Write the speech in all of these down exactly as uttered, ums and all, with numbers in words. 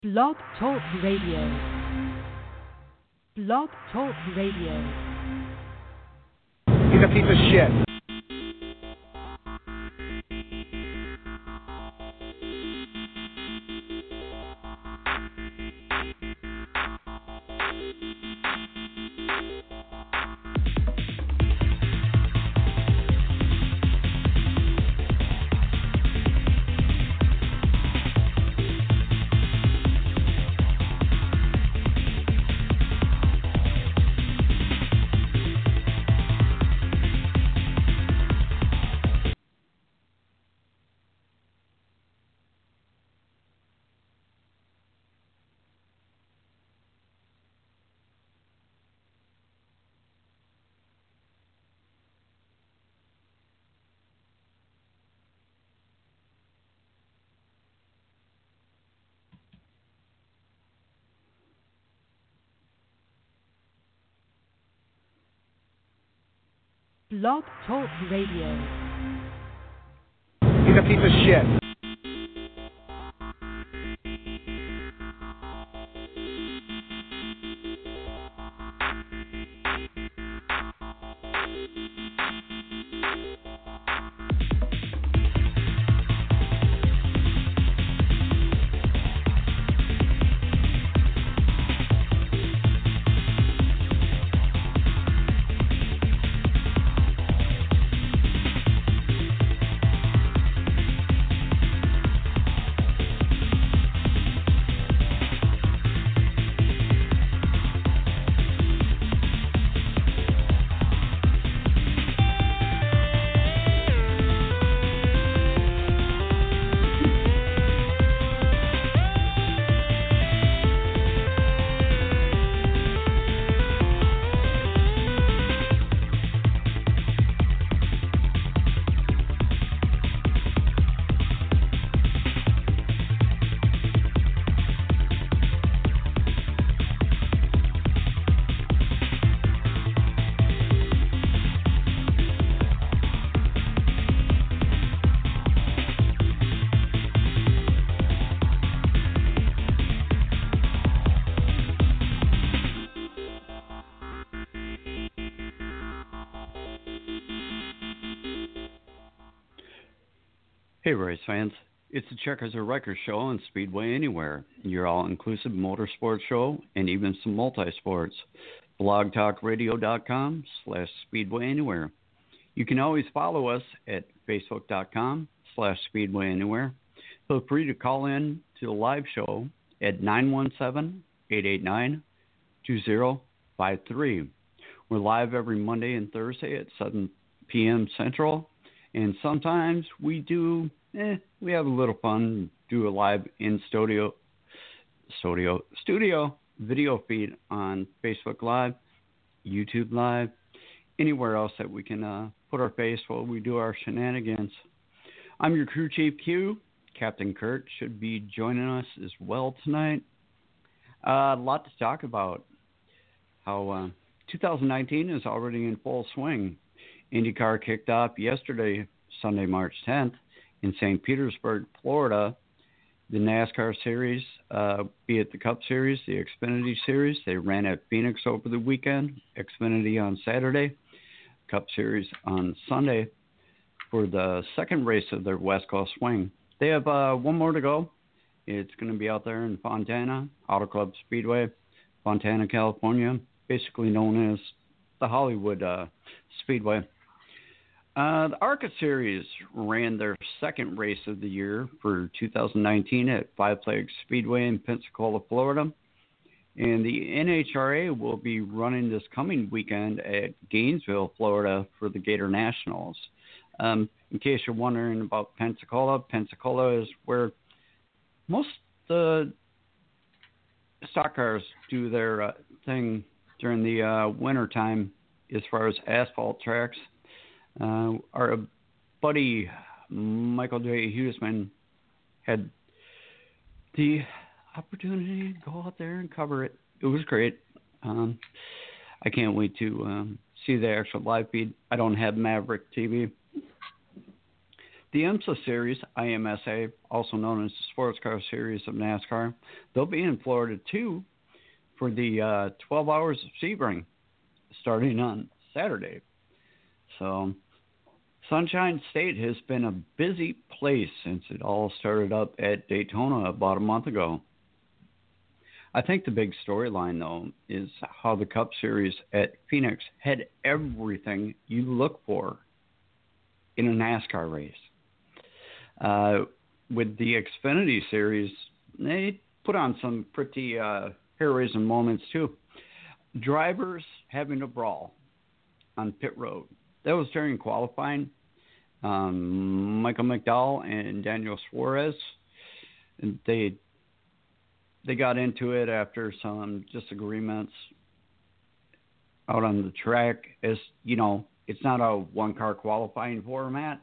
Blog Talk Radio. Blog Talk Radio. He's a piece of shit. Blog Talk Radio. He's a piece of shit. Hey, race fans. It's the Checkers or Wreckers show on Speedway Anywhere, your all-inclusive motorsports show and even some multi-sports. blogtalkradio.com slash Speedway Anywhere. You can always follow us at facebook.com slash Speedway Anywhere. Feel free to call in to the live show at nine one seven, eight eight nine, two zero five three. We're live every Monday and Thursday at seven p.m. Central. And sometimes we do, eh, we have a little fun, do a live in studio, studio, studio video feed on Facebook Live, YouTube Live, anywhere else that we can uh, put our face while we do our shenanigans. I'm your crew chief Q. Captain Kurt should be joining us as well tonight. Uh, a lot to talk about. How uh, two thousand nineteen is already in full swing. IndyCar kicked off yesterday, Sunday, March tenth, in Saint Petersburg, Florida. The NASCAR Series, uh, be it the Cup Series, the Xfinity Series, they ran at Phoenix over the weekend, Xfinity on Saturday, Cup Series on Sunday for the second race of their West Coast swing. They have uh, one more to go. It's going to be out there in Fontana, Auto Club Speedway, Fontana, California, basically known as the Hollywood uh, Speedway. Uh, the ARCA Series ran their second race of the year for two thousand nineteen at Five Flags Speedway in Pensacola, Florida. And the N H R A will be running this coming weekend at Gainesville, Florida for the Gator Nationals. Um, in case you're wondering about Pensacola, Pensacola is where most the stock cars do their uh, thing during the uh, winter time as far as asphalt tracks. Uh, our buddy Michael J. Huseman had the opportunity to go out there and cover it. It was great. Um, I can't wait to um, see the actual live feed. I don't have Maverick T V, the IMSA Series, I M S A, also known as the Sports Car Series of NASCAR, they'll be in Florida too for the uh, twelve Hours of Sebring starting on Saturday. So Sunshine State has been a busy place since it all started up at Daytona about a month ago. I think the big storyline, though, is how the Cup Series at Phoenix had everything you look for in a NASCAR race. Uh, with the Xfinity Series, they put on some pretty uh, hair-raising moments, too. Drivers having a brawl on pit road. That was during qualifying. Um, Michael McDowell and Daniel Suarez, they they got into it after some disagreements out on the track. As you know, it's not a one-car qualifying format,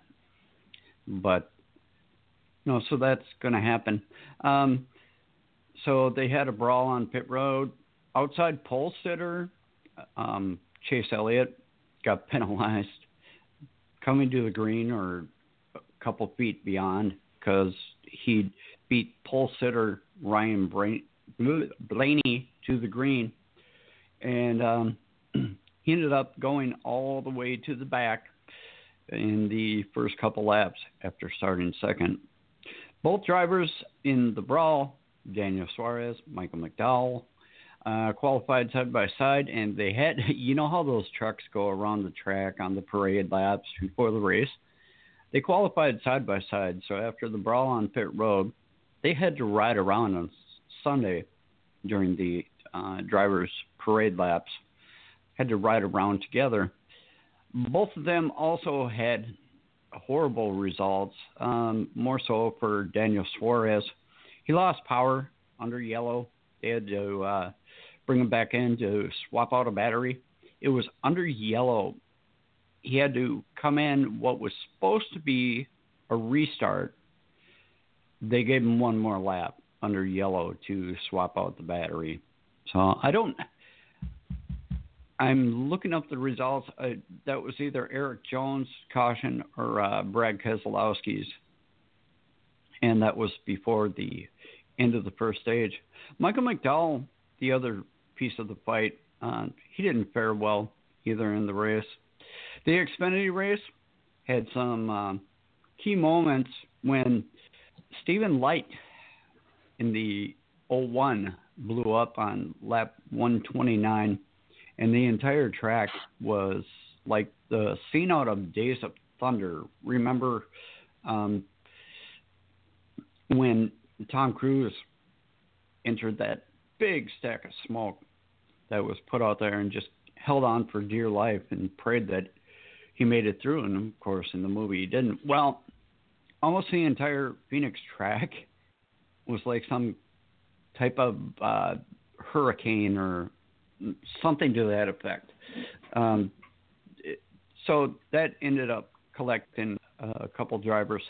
but you know, so that's going to happen. Um, so they had a brawl on pit road. Outside pole sitter, um, Chase Elliott got penalized coming to the green or a couple feet beyond because he beat pole sitter Ryan Blaney to the green. And um, he ended up going all the way to the back in the first couple laps after starting second. Both drivers in the brawl, Daniel Suarez, Michael McDowell, uh, qualified side by side, and they had, you know how those trucks go around the track on the parade laps before the race? They qualified side by side, so after the brawl on pit road, they had to ride around on Sunday during the uh, drivers' parade laps, had to ride around together. Both of them also had horrible results, um, more so for Daniel Suarez. He lost power under yellow. They had to uh, bring him back in to swap out a battery. It was under yellow. He had to come in what was supposed to be a restart. They gave him one more lap under yellow to swap out the battery. So I don't... I'm looking up the results. Uh, that was either Eric Jones' caution or uh, Brad Keselowski's. And that was before the end of the first stage. Michael McDowell, the other piece of the fight, uh, he didn't fare well either in the race. The Xfinity race had some uh, key moments when Stephen Light in the oh one blew up on lap one twenty-nine, and the entire track was like the scene out of Days of Thunder. Remember um, when Tom Cruise entered that big stack of smoke that was put out there and just held on for dear life and prayed that he made it through. And, of course, in the movie he didn't. Well, almost the entire Phoenix track was like some type of uh, hurricane or something to that effect. Um, it, so that ended up collecting uh, a couple drivers.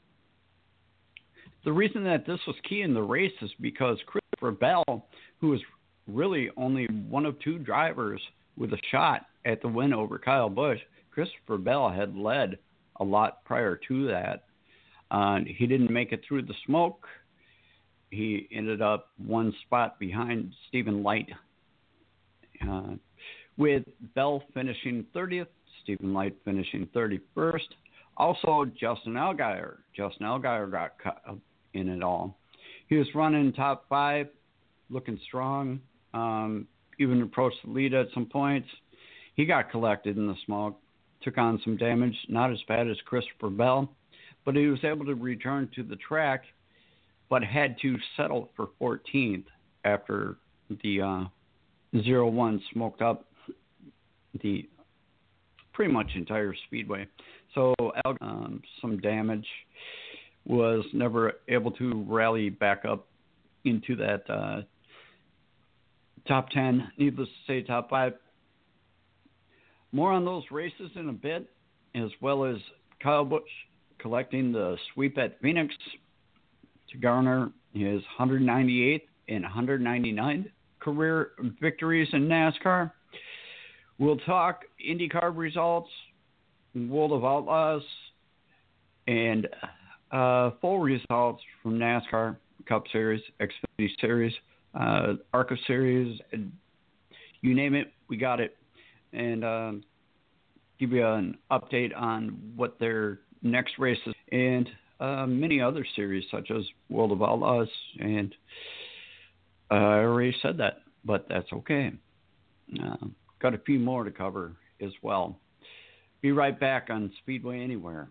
The reason that this was key in the race is because Christopher Bell, who was really only one of two drivers with a shot at the win over Kyle Busch, Christopher Bell had led a lot prior to that. Uh, he didn't make it through the smoke. He ended up one spot behind Stephen Light, uh, with Bell finishing thirtieth, Stephen Light finishing thirty-first. Also, Justin Allgaier. Justin Allgaier got cut in it all. He was running top five, looking strong, um, even approached the lead at some points. He got collected in the smoke, took on some damage, not as bad as Christopher Bell, but he was able to return to the track, but had to settle for fourteenth after the uh, zero one smoked up the pretty much entire speedway. So um, some damage, was never able to rally back up into that uh, top ten, needless to say top five. More on those races in a bit, as well as Kyle Busch collecting the sweep at Phoenix to garner his one hundred ninety-eighth and one hundred ninety-ninth career victories in NASCAR. We'll talk IndyCar results, World of Outlaws, And uh, full results from NASCAR Cup Series, Xfinity Series, uh, ARCA Series, you name it, we got it. And uh, give you an update on what their next race is, and uh, many other series such as World of Outlaws. And uh, I already said that, but that's okay. Uh, got a few more to cover as well. Be right back on Speedway Anywhere.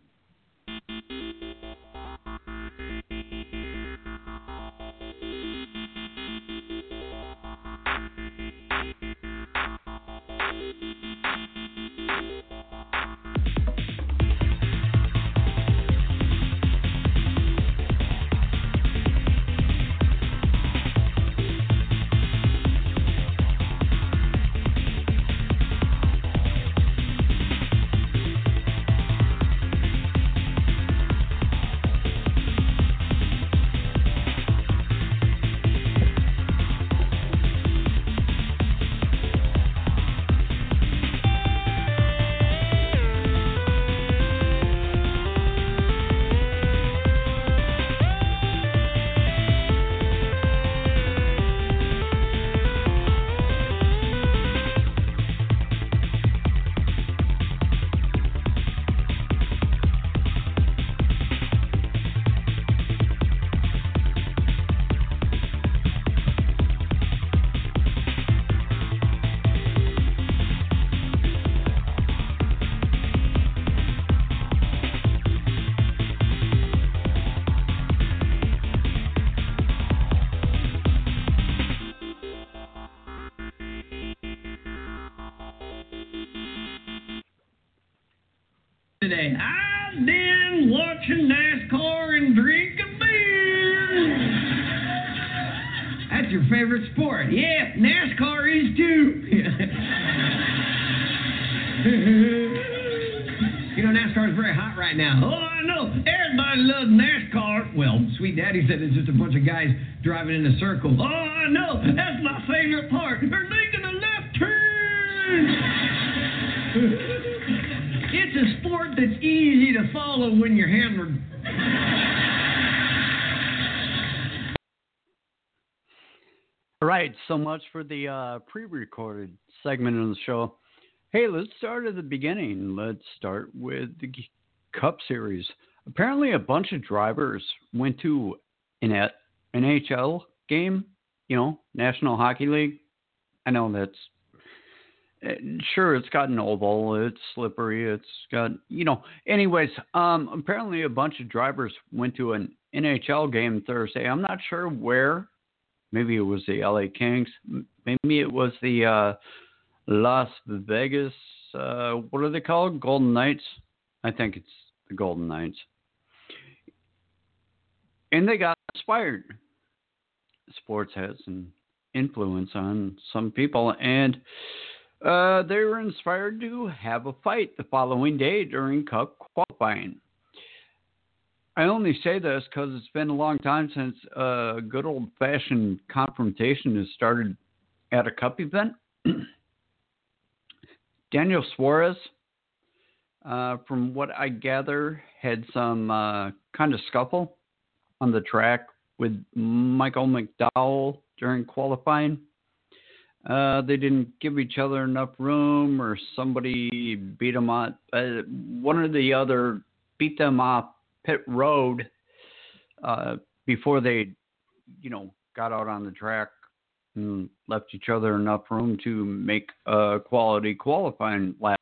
Today, I've been watching NASCAR and drinking beer. That's your favorite sport. Yeah, NASCAR is too. You know, NASCAR is very hot right now. Oh, I know. Everybody loves NASCAR. Well, Sweet Daddy said it's just a bunch of guys driving in a circle. Oh, I know. That's my favorite part. They're making a left turn. It's a sport that's easy to follow when you're hammered. All right, so much for the uh, pre-recorded segment of the show. Hey, let's start at the beginning. Let's start with the Cup Series. Apparently, a bunch of drivers went to an N H L game, you know, National Hockey League. I know that's... Sure, it's got an oval, it's slippery, it's got, you know. Anyways, um, apparently a bunch of drivers went to an N H L game Thursday. I'm not sure where. Maybe it was the L A Kings. Maybe it was the uh, Las Vegas, uh, what are they called? Golden Knights? I think it's the Golden Knights. And they got inspired. Sports has an influence on some people, and Uh, they were inspired to have a fight the following day during Cup qualifying. I only say this because it's been a long time since a good old-fashioned confrontation has started at a Cup event. Daniel Suarez, uh, from what I gather, had some uh, kind of scuffle on the track with Michael McDowell during qualifying. Uh, they didn't give each other enough room, or somebody beat them on. Uh, one or the other beat them off pit road uh, before they, you know, got out on the track and left each other enough room to make a quality qualifying lap.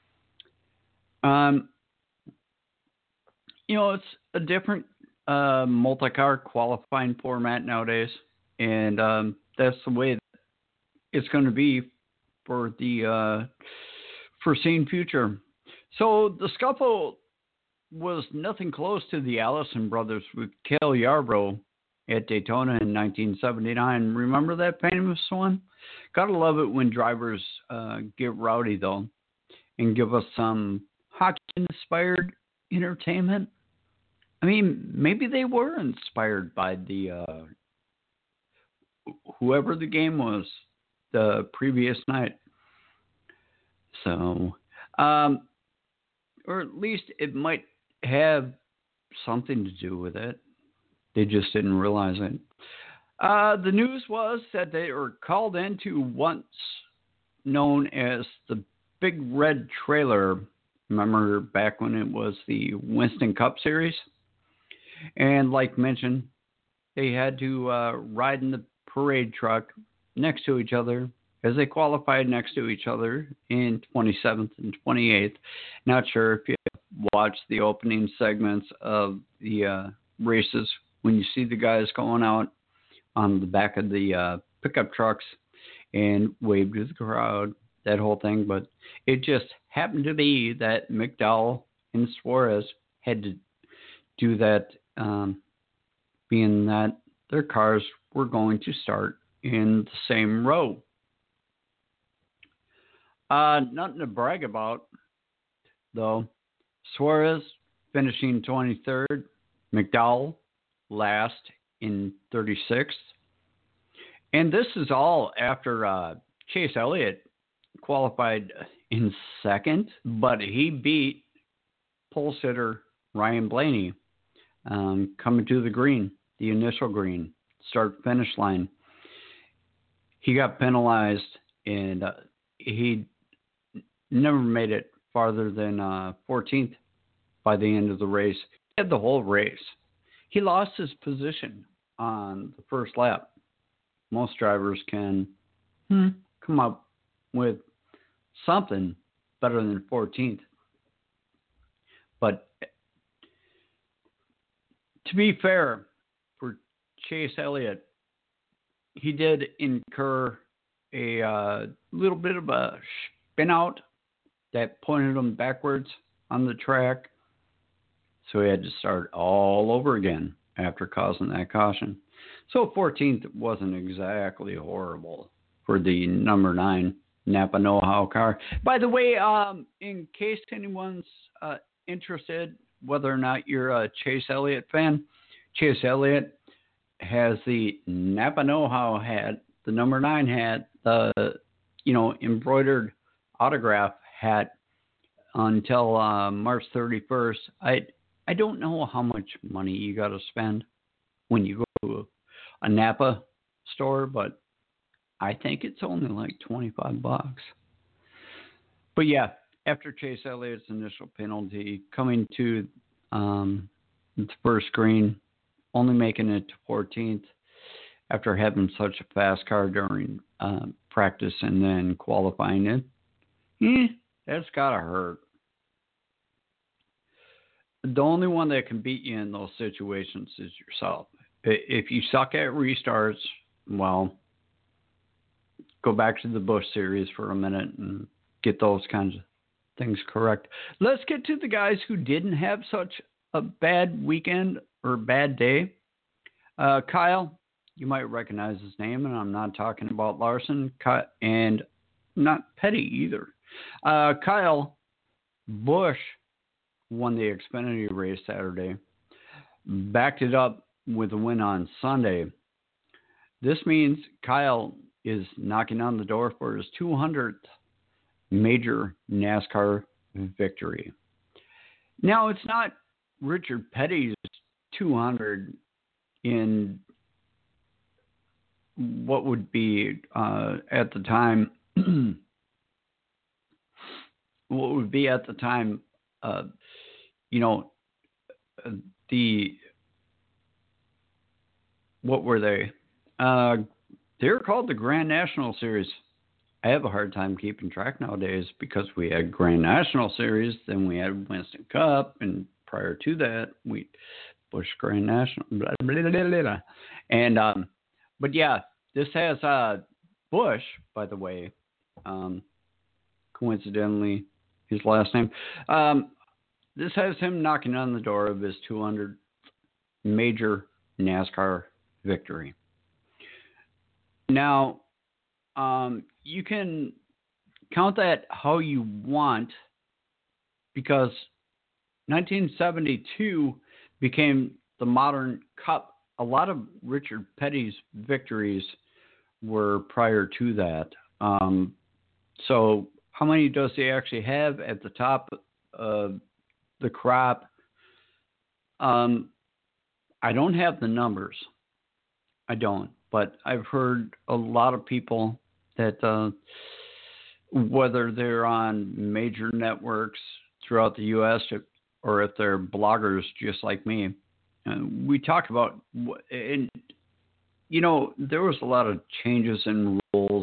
Um, you know, it's a different uh, multi-car qualifying format nowadays, and um, that's the way it's going to be for the uh, foreseen future. So the scuffle was nothing close to the Allison brothers with Cale Yarborough at Daytona in nineteen seventy-nine. Remember that famous one? Gotta love it when drivers uh, get rowdy, though, and give us some hockey-inspired entertainment. I mean, maybe they were inspired by the uh, whoever the game was the previous night. So, um, or at least it might have something to do with it. They just didn't realize it. Uh, the news was that they were called into once known as the Big Red Trailer. Remember back when it was the Winston Cup Series? And like mentioned, they had to uh, ride in the parade truck next to each other as they qualified next to each other in twenty-seventh and twenty-eighth. Not sure if you watched the opening segments of the uh, races when you see the guys going out on the back of the uh, pickup trucks and wave to the crowd, that whole thing. But it just happened to be that McDowell and Suarez had to do that, um, being that their cars were going to start in the same row. Uh, nothing to brag about, though. Suarez finishing twenty-third, McDowell last in thirty-sixth. And this is all after uh, Chase Elliott qualified in second, but he beat pole sitter Ryan Blaney um, coming to the green, the initial green, start-finish line. He got penalized, and uh, he never made it farther than uh, fourteenth by the end of the race. He had the whole race. He lost his position on the first lap. Most drivers can hmm, come up with something better than fourteenth. But to be fair, for Chase Elliott, he did incur a uh, little bit of a spin out that pointed him backwards on the track. So he had to start all over again after causing that caution. So fourteenth wasn't exactly horrible for the number nine Napa Know-How car. By the way, um, in case anyone's uh, interested, whether or not you're a Chase Elliott fan, Chase Elliott has the Napa Know-How hat, the number nine hat, the you know embroidered autograph hat until uh, March thirty-first. I I don't know how much money you got to spend when you go to a, a Napa store, but I think it's only like twenty-five bucks. But yeah, after Chase Elliott's initial penalty, coming to um, the first green, only making it to fourteenth after having such a fast car during uh, practice and then qualifying it, eh, that's got to hurt. The only one that can beat you in those situations is yourself. If you suck at restarts, well, go back to the Busch Series for a minute and get those kinds of things correct. Let's get to the guys who didn't have such a bad weekend or bad day. Uh, Kyle, you might recognize his name, and I'm not talking about Larson, and not Petty either. Uh, Kyle Busch won the Xfinity race Saturday, backed it up with a win on Sunday. This means Kyle is knocking on the door for his two hundredth major NASCAR victory. Now, it's not Richard Petty's two hundred in what would be uh, at the time, what would be at the time, uh, you know, the, what were they? Uh, they were called the Grand National Series. I have a hard time keeping track nowadays because we had Grand National Series, then we had Winston Cup, and prior to that, we Busch Grand National, blah, blah, blah, blah, blah. And, um, but yeah, this has uh, Busch, by the way, um, coincidentally, his last name. Um, this has him knocking on the door of his two hundredth major NASCAR victory. Now, um, you can count that how you want, because nineteen seventy-two became the modern Cup. A lot of Richard Petty's victories were prior to that. Um, so how many does he actually have at the top of the crop? um, I don't have the numbers. I don't, but I've heard a lot of people that uh, whether they're on major networks throughout the U S or if they're bloggers just like me, uh, we talk about, and you know, there was a lot of changes in rules.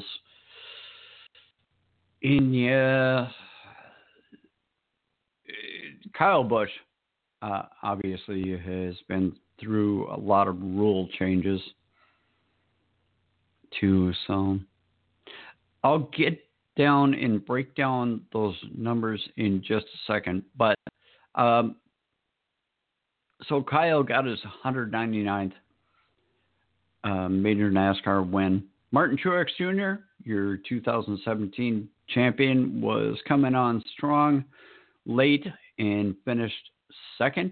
In yeah, Kyle Busch uh, obviously has been through a lot of rule changes too, so I'll get down and break down those numbers in just a second. But um, so Kyle got his one hundred ninety-ninth uh, major NASCAR win. Martin Truex Junior, your two thousand seventeen champion, was coming on strong late and finished second.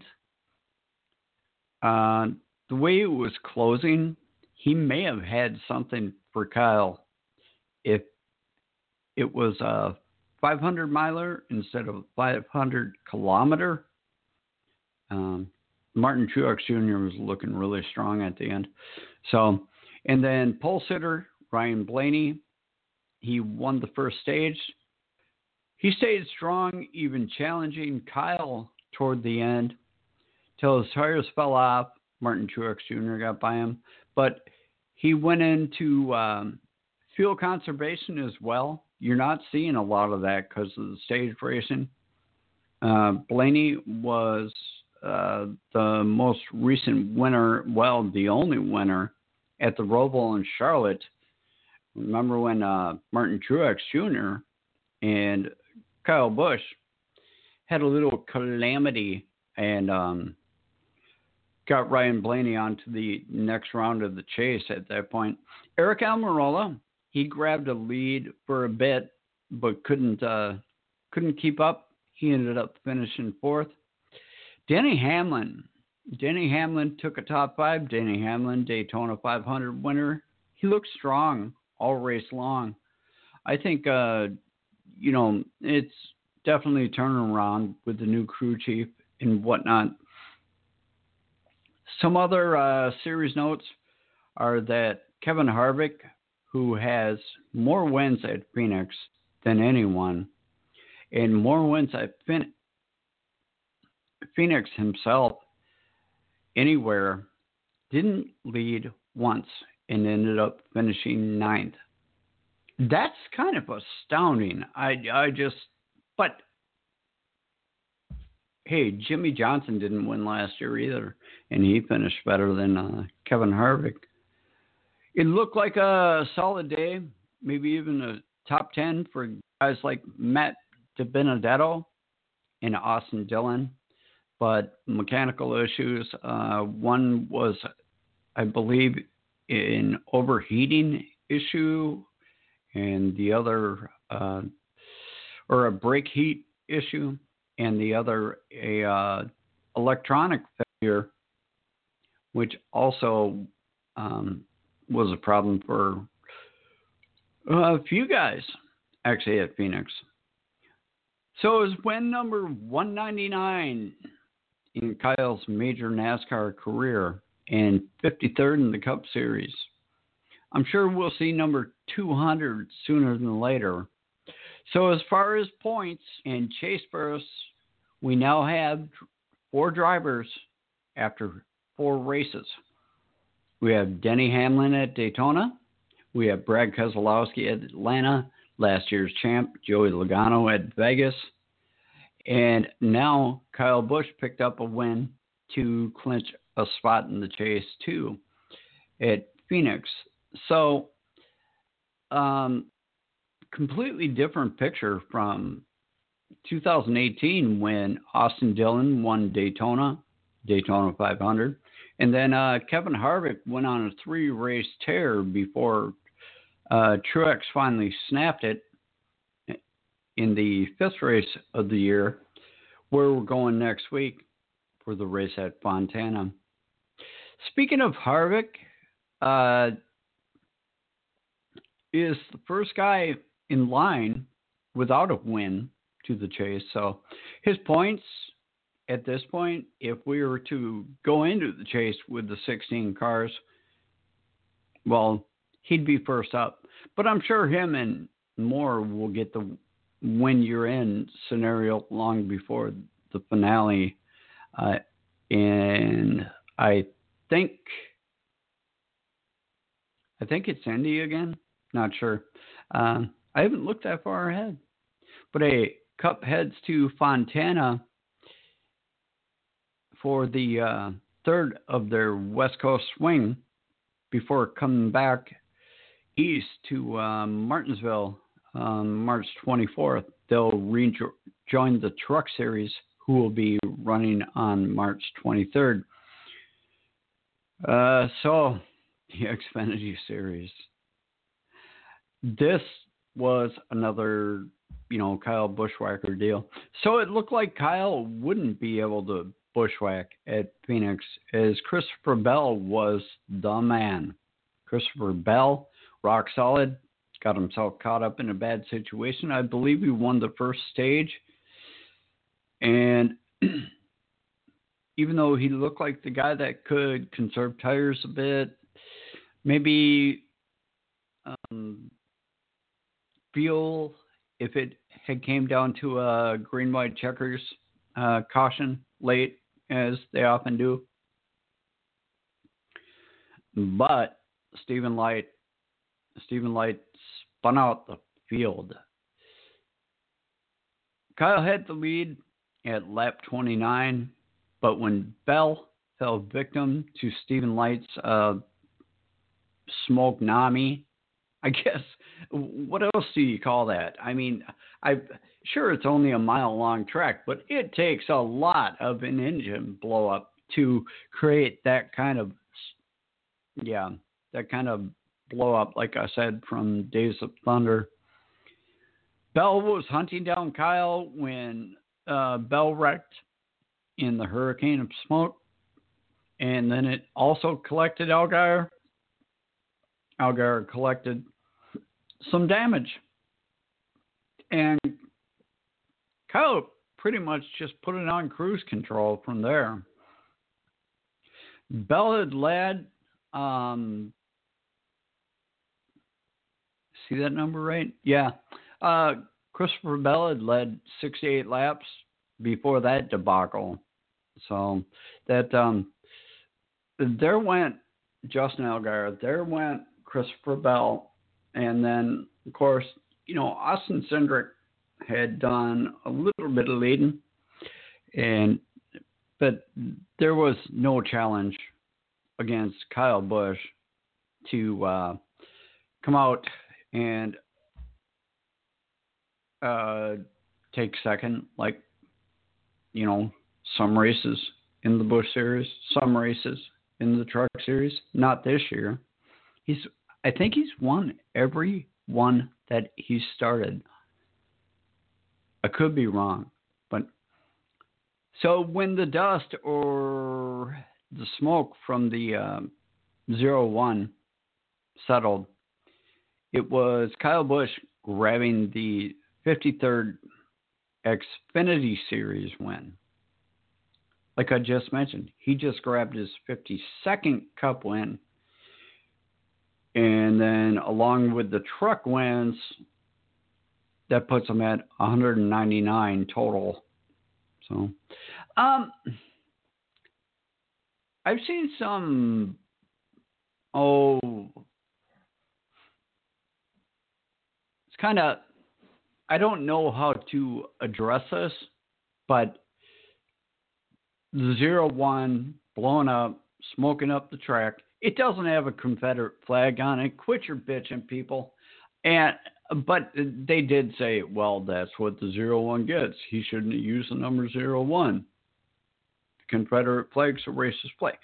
Uh, the way it was closing, he may have had something for Kyle if it was a five hundred miler instead of a five hundred kilometer. Um, Martin Truex Junior was looking really strong at the end. So, and then pole sitter Ryan Blaney, he won the first stage. He stayed strong, even challenging Kyle toward the end till his tires fell off. Martin Truex Junior got by him, but he went into um, fuel conservation as well. You're not seeing a lot of that because of the stage racing. Uh, Blaney was uh, the most recent winner, well, the only winner at the Roval in Charlotte. Remember when uh, Martin Truex Junior and Kyle Busch had a little calamity and um, got Ryan Blaney onto the next round of the chase at that point. Eric Almirola, he grabbed a lead for a bit, but couldn't uh, couldn't keep up. He ended up finishing fourth. Denny Hamlin. Denny Hamlin took a top five. Denny Hamlin, Daytona five hundred winner. He looked strong all race long. I think, uh, you know, it's definitely turning around with the new crew chief and whatnot. Some other uh, series notes are that Kevin Harvick, who has more wins at Phoenix than anyone, and more wins at fin- Phoenix himself anywhere, didn't lead once and ended up finishing ninth. That's kind of astounding. I, I just, but hey, Jimmy Johnson didn't win last year either, and he finished better than uh, Kevin Harvick. It looked like a solid day, maybe even a top ten for guys like Matt DiBenedetto and Austin Dillon, but mechanical issues. Uh, one was, I believe, an overheating issue, and the other, uh, or a brake heat issue, and the other a uh, electronic failure, which also um, was a problem for a few guys actually at Phoenix. So it was win number one ninety-nine in Kyle's major NASCAR career and fifty-third in the Cup Series. I'm sure we'll see number two hundred sooner than later. So as far as points and chase bursts, we now have four drivers after four races. We have Denny Hamlin at Daytona. We have Brad Keselowski at Atlanta, last year's champ Joey Logano at Vegas. And now Kyle Busch picked up a win to clinch a spot in the chase too at Phoenix. So, um, completely different picture from two thousand eighteen when Austin Dillon won Daytona, Daytona five hundred. And then uh, Kevin Harvick went on a three-race tear before uh, Truex finally snapped it in the fifth race of the year, where we're going next week for the race at Fontana. Speaking of Harvick, uh, is the first guy in line without a win to the chase. So his points at this point, if we were to go into the chase with the sixteen cars, well, he'd be first up. But I'm sure him and Moore will get the when you're in scenario long before the finale. Uh, and I think I think it's Indy again. Not sure. Uh, I haven't looked that far ahead. But a Cup heads to Fontana for the uh, third of their West Coast swing before coming back east to uh, Martinsville on March twenty-fourth. They'll rejoin the Truck Series, who will be running on March twenty-third. Uh, so, the Xfinity Series. This was another, you know, Kyle Bushwhacker deal. So it looked like Kyle wouldn't be able to bushwhack at Phoenix, as Christopher Bell was the man. Christopher Bell, rock solid, got himself caught up in a bad situation. I believe he won the first stage. And even though he looked like the guy that could conserve tires a bit, maybe um, feel if it had came down to a green, white checkers uh, caution late, as they often do. But Stephen Light, Stephen Light spun out the field. Kyle had the lead at lap twenty-nine, but when Bell fell victim to Stephen Light's uh, smoke nami, I guess, what else do you call that? I mean, I sure it's only a mile long track, but it takes a lot of an engine blow up to create that kind of, yeah, that kind of blow up, like I said, from Days of Thunder. Bell was hunting down Kyle when uh, Bell wrecked in the hurricane of smoke, and then it also collected Allgaier. Allgaier collected some damage, and Kyle pretty much just put it on cruise control from there. Bell had led, um, see that number right? Yeah. Uh, Christopher Bell had led sixty-eight laps before that debacle. So that, um, there went Justin Allgaier, there went Christopher Bell, and then, of course, you know, Austin Cindric had done a little bit of leading, and but there was no challenge against Kyle Busch to uh, come out and uh, take second, like, you know, some races in the Busch Series, some races in the Truck Series. Not this year. He's, I think he's won every one that he started. I could be wrong, but so when the dust or the smoke from the uh, zero one settled, it was Kyle Busch grabbing the fifty-third Xfinity Series win. Like I just mentioned, he just grabbed his fifty-second Cup win. And then along with the truck wins, that puts him at one hundred ninety-nine total. So, um, I've seen some, oh, it's kind of, I don't know how to address this, but the zero one blowing up, smoking up the track, it doesn't have a Confederate flag on it. Quit your bitching, people. And but they did say, well, that's what the zero one gets. He shouldn't have used the number zero one. The Confederate flag's a racist flag.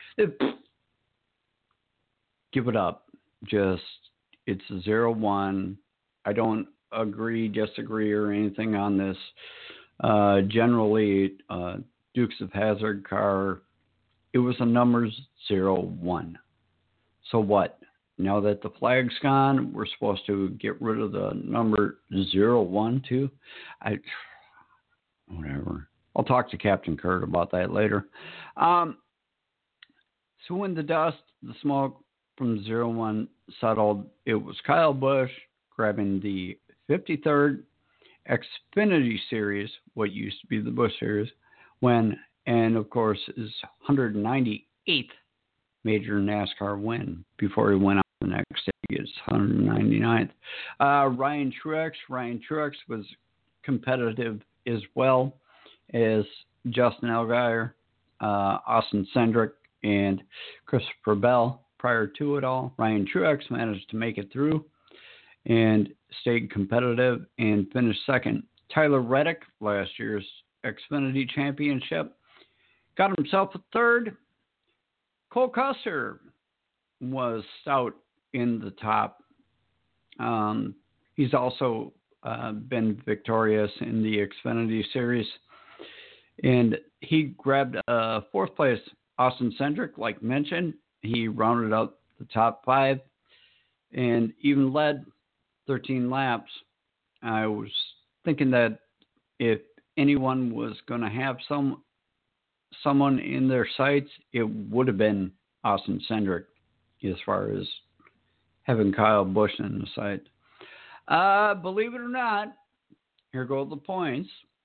Give it up. Just, it's a zero one. I don't agree, disagree, or anything on this. Uh, generally, uh, Dukes of Hazzard car, it was a number zero one. So what? Now that the flag's gone, we're supposed to get rid of the number zero one too? I, whatever. I'll talk to Captain Kurt about that later. Um, so when the dust, the smoke from zero one settled, it was Kyle Busch grabbing the fifty-third Xfinity Series, what used to be the Busch Series, when, and of course, his one hundred ninety-eighth major NASCAR win before he went on the next day. It's one hundred ninety-ninth. Uh, Ryan Truex. Ryan Truex was competitive as well as Justin Allgaier, uh, Austin Cindric, and Christopher Bell. Prior to it all, Ryan Truex managed to make it through and stayed competitive and finished second. Tyler Reddick, last year's Xfinity Championship, got himself a third. Cole Custer was stout in the top. Um, he's also uh, been victorious in the Xfinity Series. And he grabbed uh, fourth place. Austin Cindric, like mentioned, he rounded out the top five and even led thirteen laps. I was thinking that if anyone was going to have some someone in their sights, it would have been Austin Cindric as far as having Kyle Busch in the sight. Uh, believe it or not, here go the points.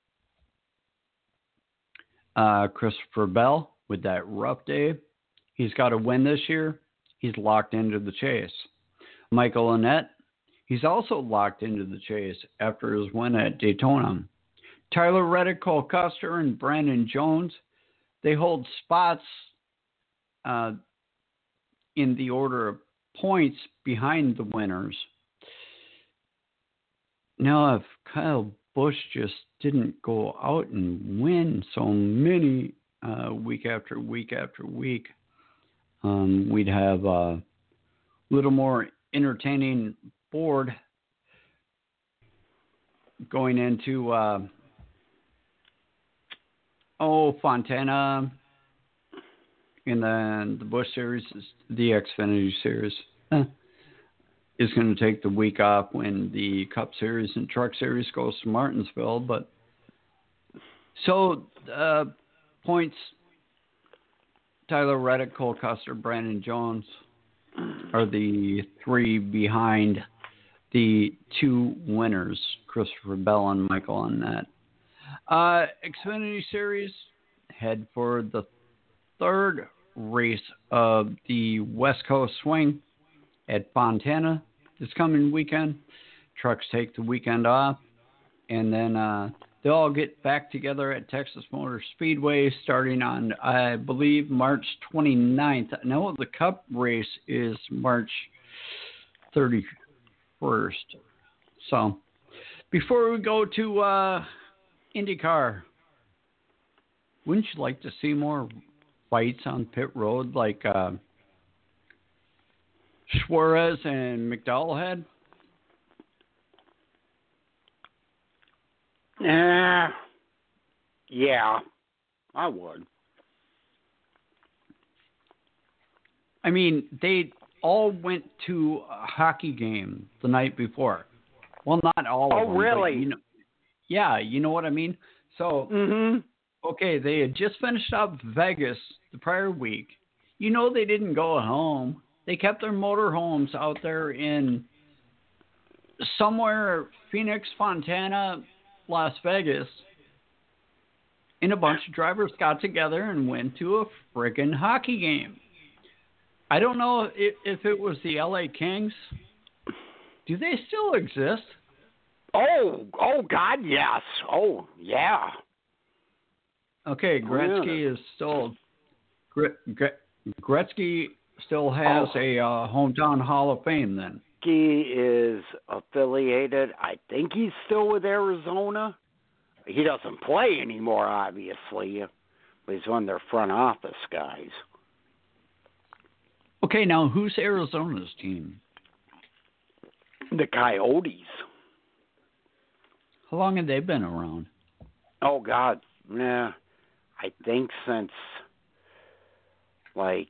Uh, Christopher Bell, with that rough day, he's got a win this year. He's locked into the chase. Michael Annett, he's also locked into the chase after his win at Daytona. Tyler Reddick, Cole Custer, and Brandon Jones, they hold spots uh, in the order of points behind the winners. Now, if Kyle Busch just didn't go out and win so many uh, week after week after week, um, we'd have a little more entertaining board going into uh, oh Fontana, and then the Busch Series, the Xfinity Series eh, is going to take the week off when the Cup Series and Truck Series goes to Martinsville. But so uh, points: Tyler Reddick, Cole Custer, Brandon Jones are the three behind the two winners, Christopher Bell and Michael Annett. Uh, Xfinity Series head for the third race of the West Coast Swing at Fontana this coming weekend. Trucks take the weekend off, and then uh, they'll all get back together at Texas Motor Speedway starting on, I believe, March twenty-ninth. I know the Cup race is March thirty-first. So before we go to uh, IndyCar, wouldn't you like to see more fights on pit road like uh, Suarez and McDowell had? Uh, yeah, I would. I mean, they all went to a hockey game the night before. Well, not all oh, of them. really? But, you know, yeah, you know what I mean? So, mm-hmm. okay, they had just finished up Vegas the prior week. You know they didn't go home. They kept their motorhomes out there in somewhere, Phoenix, Fontana, Las Vegas, and a bunch of drivers got together and went to a friggin' hockey game. I don't know if, if it was the L A Kings. Do they still exist? Oh, oh, God, yes. Oh, yeah. Okay, Gretzky yeah. is still Gretzky still has oh. a uh, hometown Hall of Fame then. He is affiliated. I think he's still with Arizona. He doesn't play anymore, obviously. But he's one of their front office guys. Okay, now who's Arizona's team? The Coyotes. How long have they been around? Oh, God. Nah, I think since, like...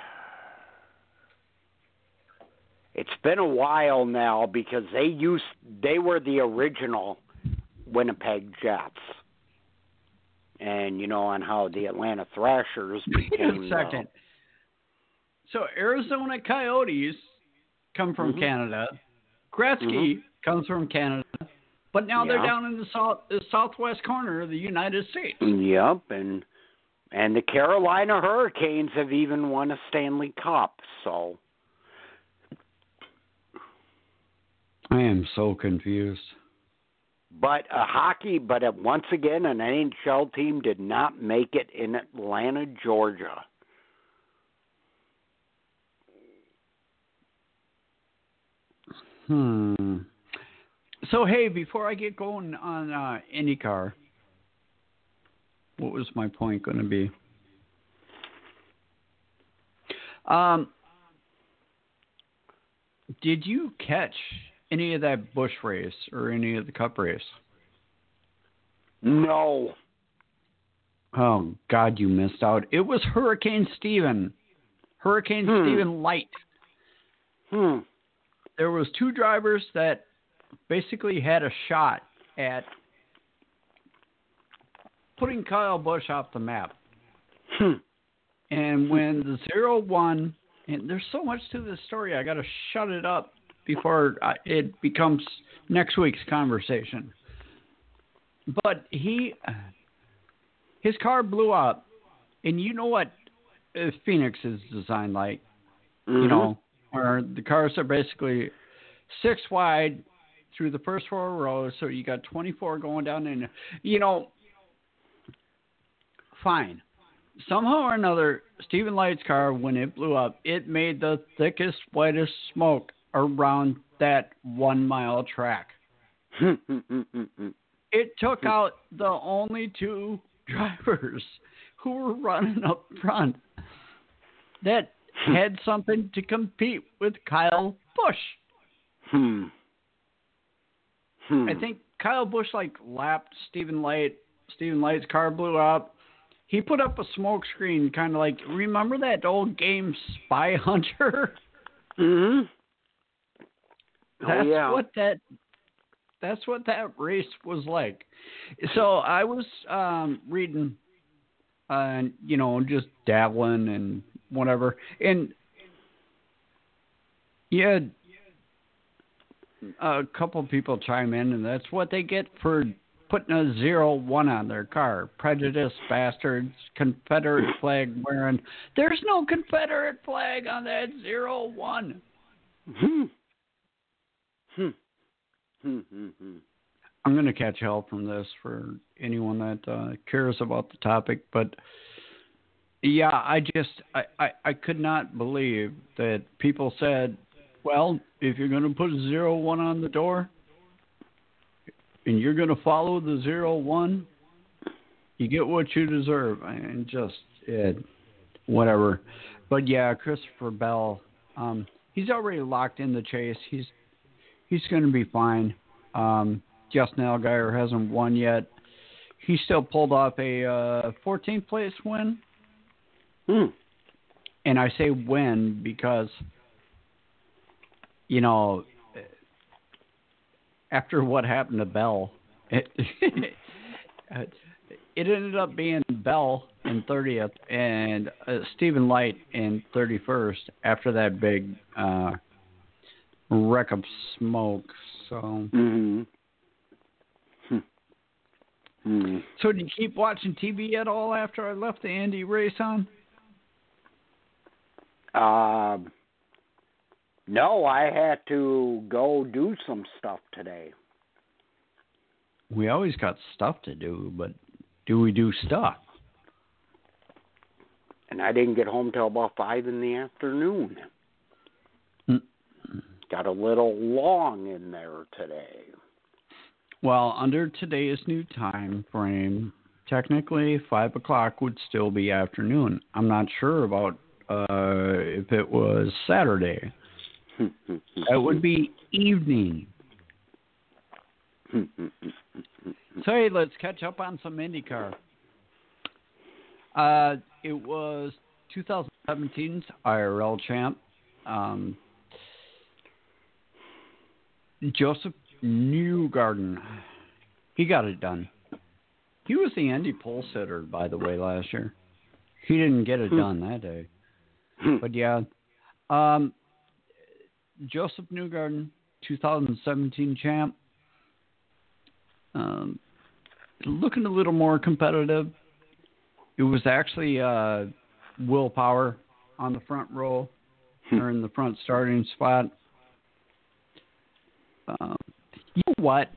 It's been a while now because they used they were the original Winnipeg Jets. and you know on how the Atlanta Thrashers Wait became. a second. So Arizona Coyotes come from Mhm. Canada. Gretzky Mhm. comes from Canada, but now they're Yeah. down in the south, the southwest corner of the United States. Yep, and and the Carolina Hurricanes have even won a Stanley Cup. So I am so confused. But a hockey, but uh, once again, an N H L team did not make it in Atlanta, Georgia. Hmm. So, hey, before I get going on uh, IndyCar, what was my point going to be? Um, did you catch any of that Busch race or any of the Cup race? No. Oh, God, you missed out. It was Hurricane Steven. Hurricane Hmm. Steven Light. Hmm. There was two drivers that basically had a shot at putting Kyle Busch off the map. Hmm. And when the zero one, and there's so much to this story, I got to shut it up before I, it becomes next week's conversation. But he, his car blew up, and you know what uh, Phoenix is designed like, Mm-hmm. you know, where the cars are basically six wide through the first four rows, so you got twenty-four going down, and you know, fine. Somehow or another, Stephen Light's car, when it blew up, it made the thickest, whitest smoke around that one-mile track. It took out the only two drivers who were running up front that had something to compete with Kyle Busch. Hmm. Hmm. I think Kyle Busch like lapped Stephen Light. Stephen Light's car blew up. He put up a smoke screen, kind of like, remember that old game Spy Hunter? Hmm. Oh, That's yeah. what that. That's what that race was like. So I was um, reading, uh, you know, just dabbling and whatever, and you had a couple people chime in, and that's what they get for putting a zero one on their car. Prejudiced bastards, Confederate flag wearing. There's no Confederate flag on that zero one. Hmm. Hmm. Hmm. Hmm. Hmm. I'm going to catch hell from this for anyone that uh, cares about the topic, but yeah, I just I, I, I could not believe that people said, well, if you're going to put a zero one on the door and you're going to follow the zero one, you get what you deserve, and just it, whatever. But yeah, Christopher Bell, um, he's already locked in the chase. He's he's going to be fine. Um, Justin Allgaier hasn't won yet. He still pulled off a uh, fourteenth place win. Hmm. And I say win because, you know, after what happened to Bell, it, it ended up being Bell in thirtieth and uh, Stephen Light in thirty-first after that big uh, wreck of smoke. So, Hmm. Hmm. Hmm. so did you keep watching T V at all after I left the Indy race on? Um. No, I had to go do some stuff today. We always got stuff to do, but do we do stuff? And I didn't get home till about five in the afternoon. Mm. Got a little long in there today. Well, under today's new time frame, technically five o'clock would still be afternoon. I'm not sure about uh, if it was Saturday. That would be evening. So, hey, let's catch up on some IndyCar. Uh, it was twenty seventeen's I R L champ, um, Joseph Newgarden. He got it done. He was the Indy pole sitter, by the way, last year. He didn't get it done that day. But yeah, um, Joseph Newgarden, two thousand seventeen champ. Um, looking a little more competitive. It was actually uh, Will Power on the front row or in the front starting spot. Um, you know what?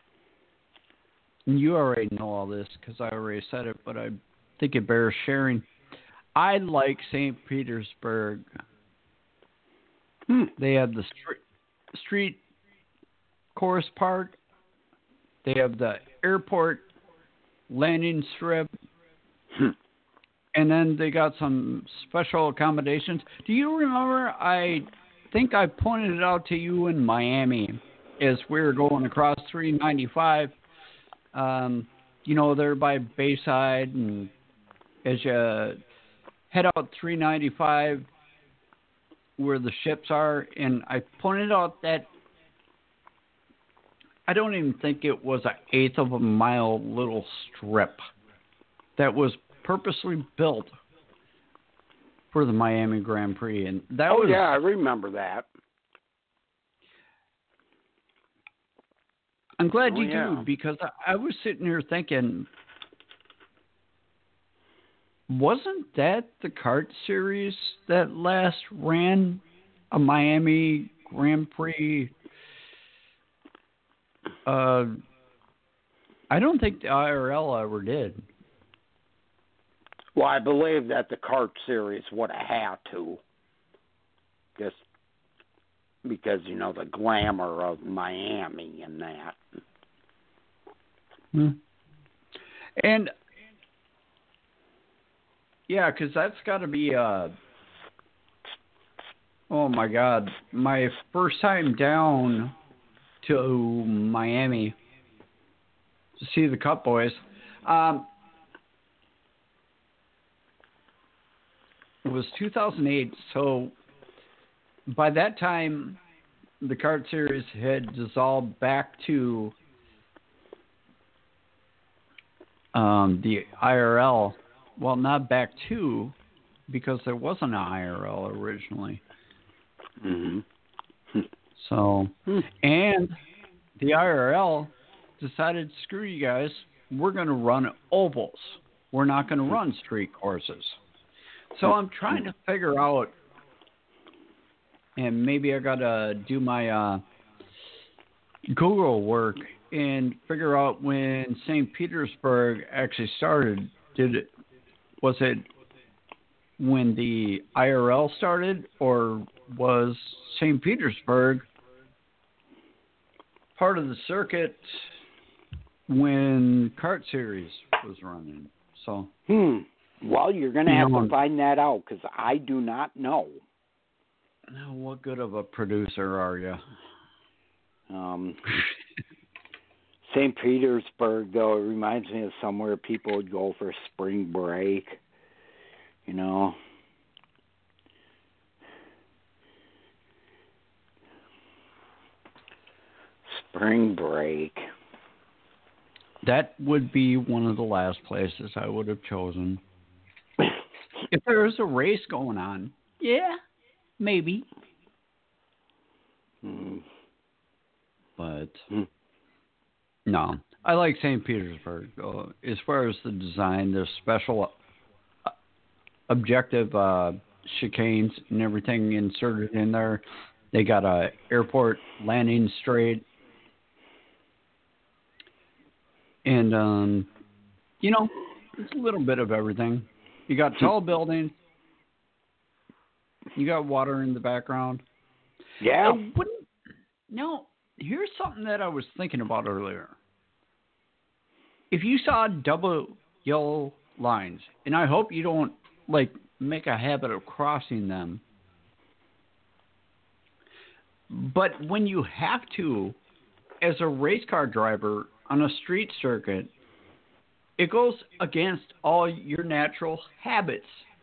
You already know all this because I already said it, but I think it bears sharing. I like Saint Petersburg. Hmm. They have the street, street course park. They have the airport landing strip. Hmm. And then they got some special accommodations. Do you remember? I think I pointed it out to you in Miami as we were going across three ninety-five. Um, you know, they're by Bayside, and as you head out three ninety-five where the ships are, and I pointed out that I don't even think it was an eighth of a mile little strip that was purposely built for the Miami Grand Prix, and that oh, was yeah, I remember that. I'm glad Oh, you yeah. do, because I, I was sitting here thinking, wasn't that the kart series that last ran a Miami Grand Prix? Uh, I don't think the I R L ever did. Well, I believe that the kart series would have had to. Just because, you know, the glamour of Miami and that. Hmm. And, yeah, because that's got to be, uh, oh, my God, my first time down to Miami to see the Cup Boys. Um, it was two thousand eight, so by that time, the kart series had dissolved back to um, the I R L. Well, not back to, because there wasn't an I R L originally. Mm-hmm. So, Hmm. and the I R L decided, screw you guys, we're going to run ovals. We're not going to run street courses. So I'm trying to figure out, and maybe I got to do my uh, Google work and figure out when Saint Petersburg actually started. Did it, was it when the I R L started, or was Saint Petersburg part of the circuit when Kart Series was running? So, Hmm. Well, you're going to You have know, to find that out because I do not know. now, what good of a producer are you? Um, Saint Petersburg, though, it reminds me of somewhere people would go for spring break. You know. Spring break. That would be one of the last places I would have chosen. If there was a race going on, yeah, maybe. Hmm. But Hmm. no, I like Saint Petersburg. Though. As far as the design, there's special uh, objective uh, chicanes and everything inserted in there. They got a airport landing straight. And, um, you know, it's a little bit of everything. You got tall buildings. You got water in the background. Yeah. It wouldn't, no, here's something that I was thinking about earlier. If you saw double yellow lines, and I hope you don't, like, make a habit of crossing them, but when you have to, as a race car driver on a street circuit, it goes against all your natural habits.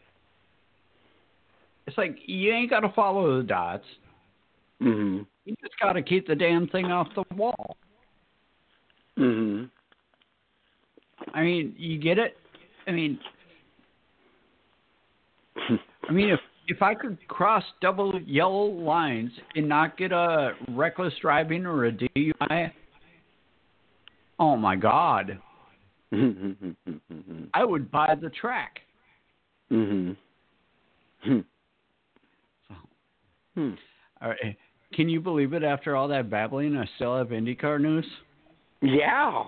It's like you ain't got to follow the dots. Mm-hmm. You just got to keep the damn thing off the wall. Mm-hmm. I mean, you get it? I mean, I mean, if if I could cross double yellow lines and not get a reckless driving or a D U I, oh my God, I would buy the track. Mm-hmm. Hmm. So, Hmm. all right. Can you believe it? After all that babbling, I still have IndyCar news. Yeah.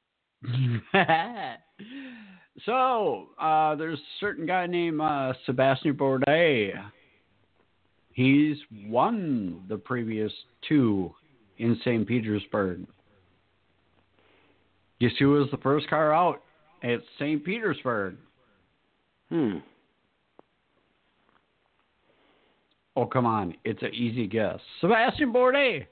So, uh, there's a certain guy named uh, Sebastian Bourdais. He's won the previous two in Saint Petersburg. Guess who was the first car out at Saint Petersburg? Hmm. Oh, come on. It's an easy guess. Sebastian Bourdais.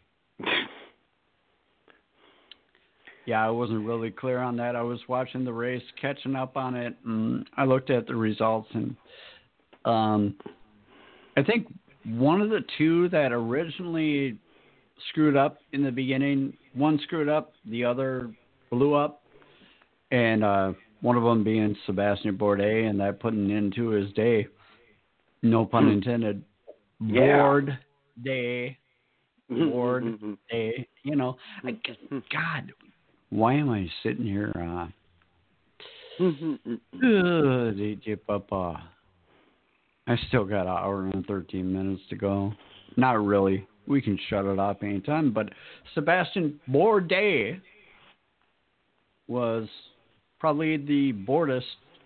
Yeah, I wasn't really clear on that. I was watching the race, catching up on it, and I looked at the results, and um, I think one of the two that originally screwed up in the beginning, one screwed up, the other blew up, and uh, one of them being Sebastian Bourdais, and that putting into his day, no pun intended, Yeah. Board Day, Board Day, you know, I, God. Why am I sitting here? Uh, uh, D J Papa. I still got an hour and thirteen minutes to go. Not really. We can shut it off anytime. But Sebastian Bourdais was probably the boardest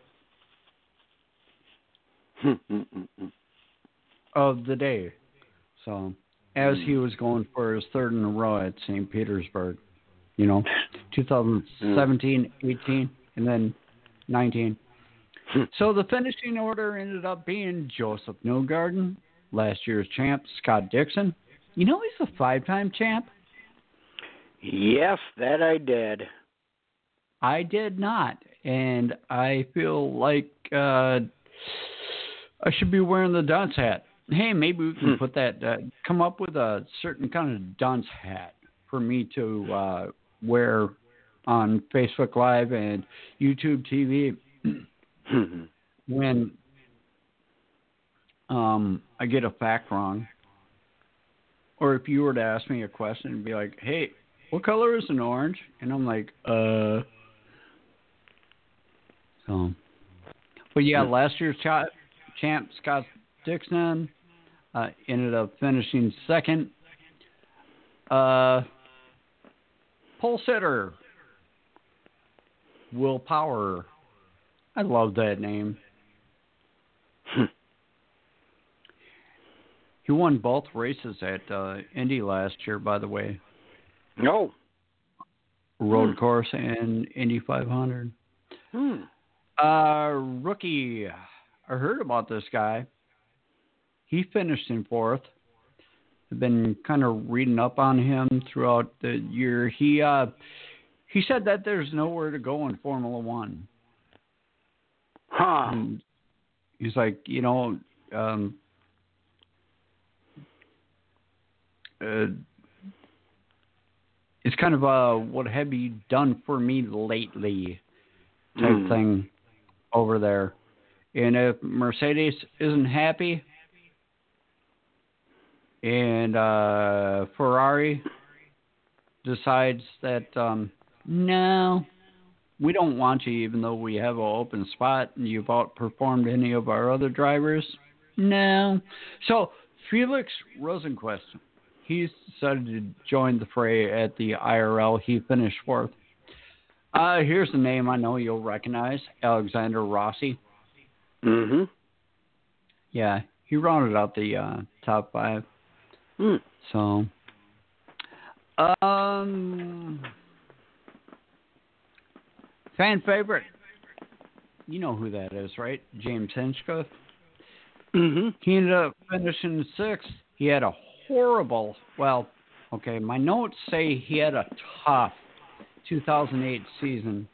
of the day. So, as he was going for his third in a row at Saint Petersburg. You know, twenty seventeen, eighteen, and then nineteen. So the finishing order ended up being Joseph Newgarden, last year's champ, Scott Dixon. You know he's a five-time champ? Yes, that I did. I did not, and I feel like uh, I should be wearing the dunce hat. Hey, maybe we can put that, uh, come up with a certain kind of dunce hat for me to uh, wear on Facebook Live and YouTube T V when um, I get a fact wrong. Or if you were to ask me a question and be like, hey, what color is an orange? And I'm like, uh. So, but yeah, last year's ch- champ, Scott Dixon, uh, ended up finishing second. Uh, pole sitter, Will Power. I love that name. He won both races at uh, Indy last year, by the way. No. Road Hmm. course and Indy five hundred. Hmm. Uh, rookie. I heard about this guy. He finished in fourth. I've been kind of reading up on him throughout the year. He uh, he said that there's nowhere to go in Formula One. Huh. And he's like, you know, um, uh, it's kind of a what have you done for me lately type Hmm. thing over there. And if Mercedes isn't happy and uh, Ferrari decides that, um, no, we don't want you even though we have an open spot and you've outperformed any of our other drivers, no. So Felix Rosenquist, he's decided to join the fray at the I R L. He finished fourth. Uh, here's a name I know you'll recognize, Alexander Rossi. Mm-hmm. Yeah, he rounded out the uh, top five. Hmm. So, um, fan favorite. You know who that is, right? James Hinchcliffe. Mm-hmm. He ended up finishing sixth. He had a horrible, well, okay, my notes say he had a tough two thousand eight season.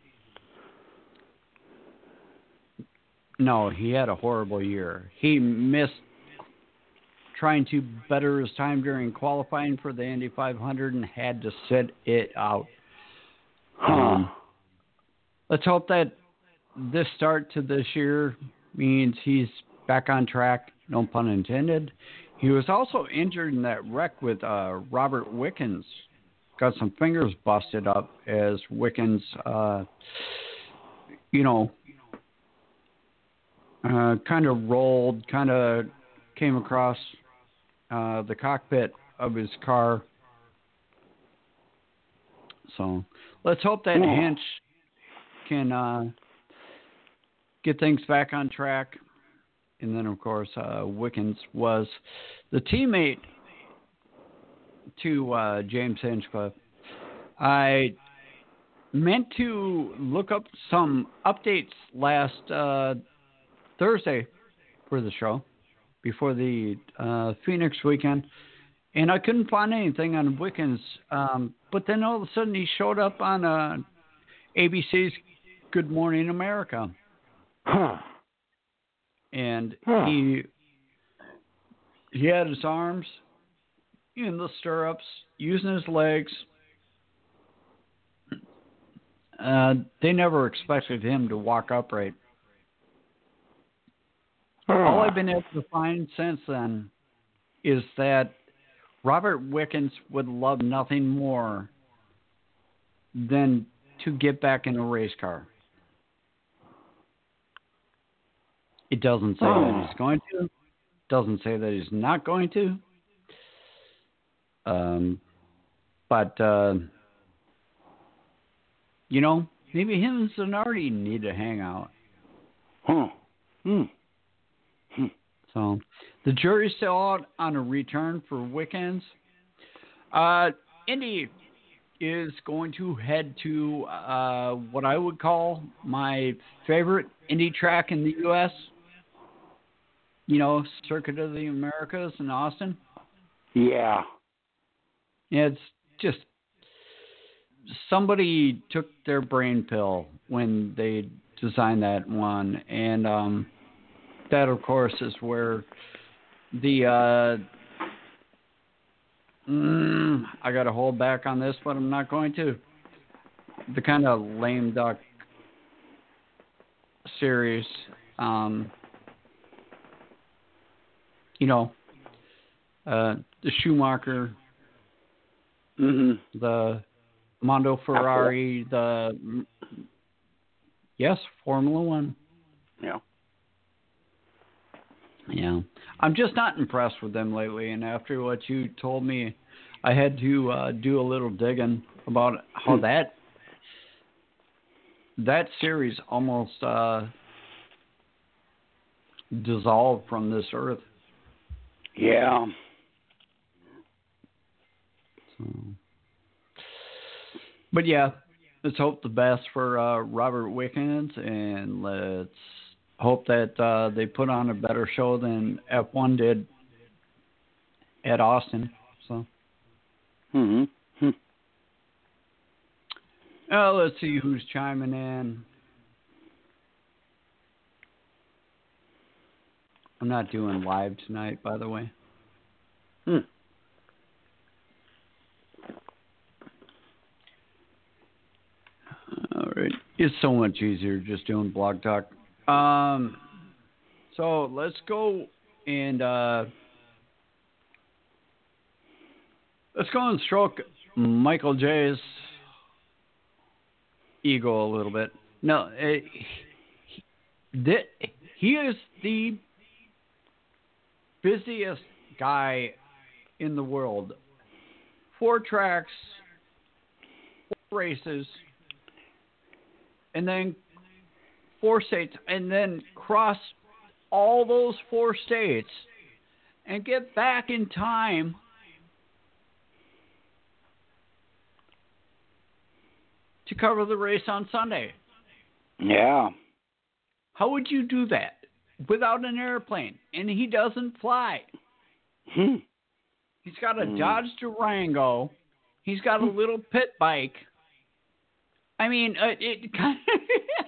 No, he had a horrible year. He missed trying to better his time during qualifying for the Indy five hundred and had to sit it out. Um, let's hope that this start to this year means he's back on track, no pun intended. He was also injured in that wreck with uh, Robert Wickens. Got some fingers busted up as Wickens, uh, you know, uh, kind of rolled, kind of came across uh, the cockpit of his car. So let's hope that Yeah. Hinch can uh, get things back on track. And then, of course, uh, Wickens was the teammate to uh, James Hinchcliffe. I meant to look up some updates last uh, Thursday for the show before the uh, Phoenix weekend, and I couldn't find anything on Wickens. Um, but then all of a sudden he showed up on uh, A B C's Good Morning America. Huh. And Huh. he he had his arms in the stirrups, using his legs. Uh, they never expected him to walk upright. All I've been able to find since then is that Robert Wickens would love nothing more than to get back in a race car. It doesn't say Oh. that he's going to. Doesn't say that he's not going to. Um, but, uh, you know, maybe him and Zanardi need to hang out. Huh. Hmm. So the jury's still out on a return for Wickens. Uh, Indy is going to head to uh, what I would call my favorite Indy track in the U S You know, Circuit of the Americas in Austin. Yeah. It's just somebody took their brain pill when they designed that one, and um, that, of course, is where the uh, mm, I got to hold back on this, but I'm not going to. The kind of lame duck series, um, you know, uh, the Schumacher, Mm-hmm. the Mondo Ferrari, the yes, Formula One. Yeah. Yeah, I'm just not impressed with them lately. And after what you told me, I had to uh, do a little digging about how Hmm. that that series almost uh, dissolved from this earth. Yeah. So. But yeah, let's hope the best for uh, Robert Wickens, and let's hope that uh, they put on a better show than F one did at Austin. So, Mm-hmm. Hmm. uh, let's see who's chiming in. I'm not doing live tonight, by the way. Hmm. All right. It's so much easier just doing Blog Talk. Um, so let's go and uh, let's go and stroke Michael J's ego a little bit. No, uh, he, th- he is the busiest guy in the world. Four tracks, four races, and then four states, and then cross all those four states and get back in time to cover the race on Sunday. Yeah. How would you do that without an airplane? And he doesn't fly. Hmm. He's got a Mm. Dodge Durango. He's got a little pit bike. I mean, uh, it kind of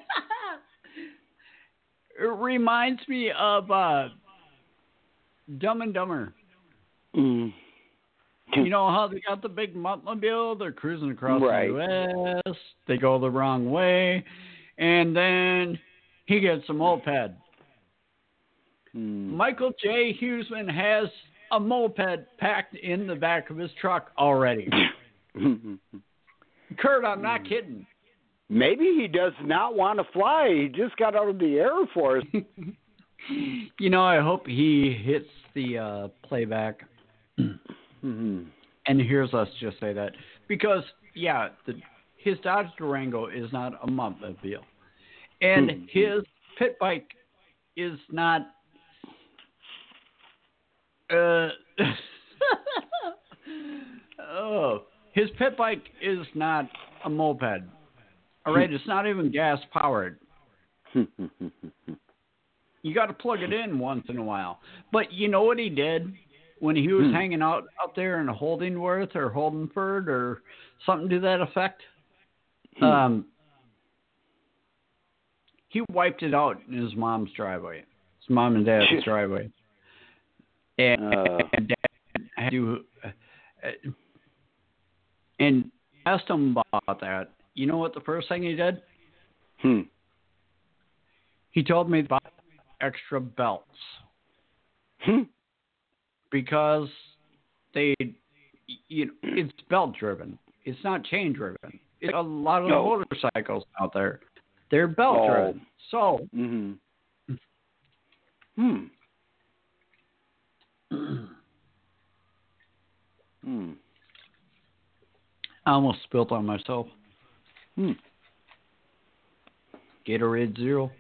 it reminds me of uh, Dumb and Dumber. Mm. You know how they got the big Muttmobile? They're cruising across Right. the U S They go the wrong way. And then he gets a moped. Hmm. Michael J. Huseman has a moped packed in the back of his truck already. Kurt, I'm not kidding. Maybe he does not want to fly. He just got out of the Air Force. You know, I hope he hits the uh, playback Mm-hmm. and hears us just say that. Because, yeah, the, his Dodge Durango is not a mopmobile. And Hmm. his pit bike is not... Uh, oh, his pit bike is not a moped. All right, it's not even gas powered. You got to plug it in once in a while. But you know what he did when he was Hmm. hanging out out there in Holdingworth or Holdenford or something to that effect? Hmm. Um, he wiped it out in his mom's driveway, his mom and dad's Shit. driveway. And, Uh. and Dad had to, uh, and asked him about that. You know what the first thing he did? Hmm. He told me about extra belts Hmm. because they, you know, it's belt driven. It's not chain driven. It's a lot of the No. motorcycles out there, they're belt Oh. driven. So. Mm-hmm. Hmm. Hmm. I almost spilled on myself. Hmm. Gatorade Zero.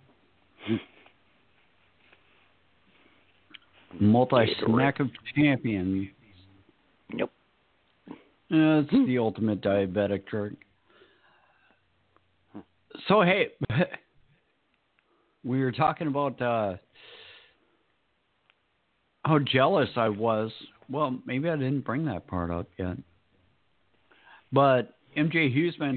Multi-snack of champion. Yep. Uh, it's the ultimate diabetic drink. So, hey, we were talking about uh, how jealous I was. Well, maybe I didn't bring that part up yet. But M J Huseman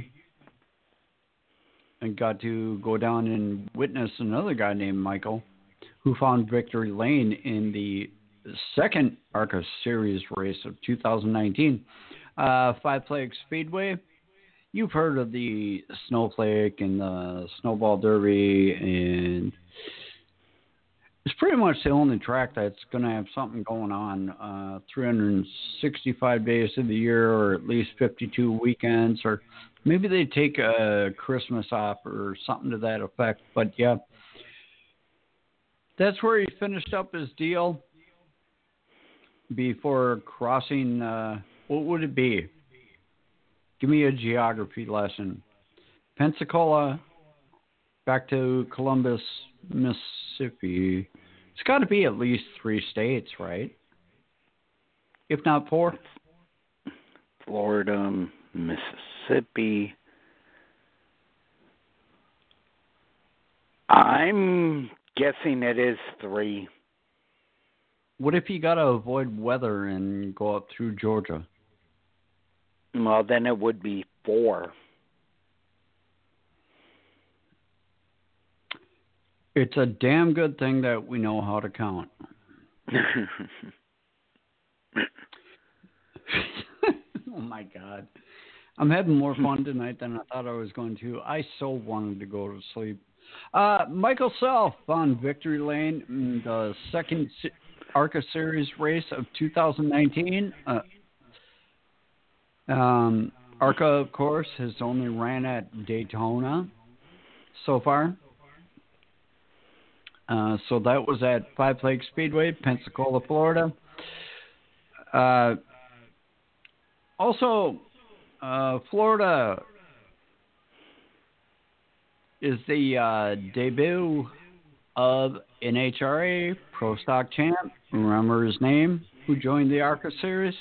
got to go down and witness another guy named Michael who found victory lane in the second ARCA Series race of two thousand nineteen. Uh, Five Flags Speedway. You've heard of the Snowflake and the Snowball Derby, and it's pretty much the only track that's going to have something going on uh, three hundred sixty-five days of the year, or at least fifty-two weekends, or maybe they take a Christmas off or something to that effect. But yeah, that's where he finished up his deal before crossing. Uh, what would it be? Give me a geography lesson. Pensacola, back to Columbus, Mississippi. It's got to be at least three states, right? If not four. Florida, Mississippi. I'm guessing it is three. What if you got to avoid weather and go up through Georgia? Well, then it would be four. It's a damn good thing that we know how to count. Oh, my God. I'm having more fun tonight than I thought I was going to. I so wanted to go to sleep. Uh, Michael Self on Victory Lane in the second ARCA Series race of two thousand nineteen. Uh, um, ARCA, of course, has only ran at Daytona so far. Uh, so that was at Five Flags Speedway, Pensacola, Florida. Uh, also, uh, Florida is the uh, debut of N H R A Pro Stock Champ. Remember his name? Who joined the ARCA Series?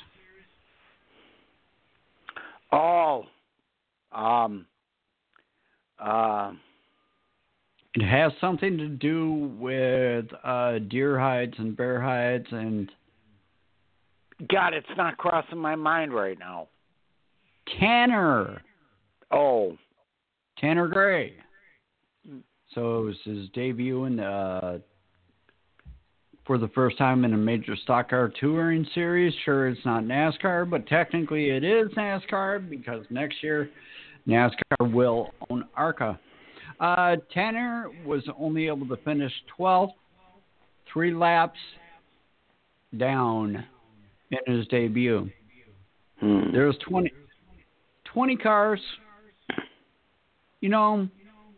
Oh, um, uh, it has something to do with uh, deer hides and bear hides and. God, it's not crossing my mind right now. Tanner. Oh, Tanner Gray. So it was his debut in uh, for the first time in a major stock car touring series. Sure, it's not NASCAR, but technically it is NASCAR because next year NASCAR will own ARCA. Uh, Tanner was only able to finish twelfth, three laps down in his debut. Hmm. There was twenty, twenty cars. You know,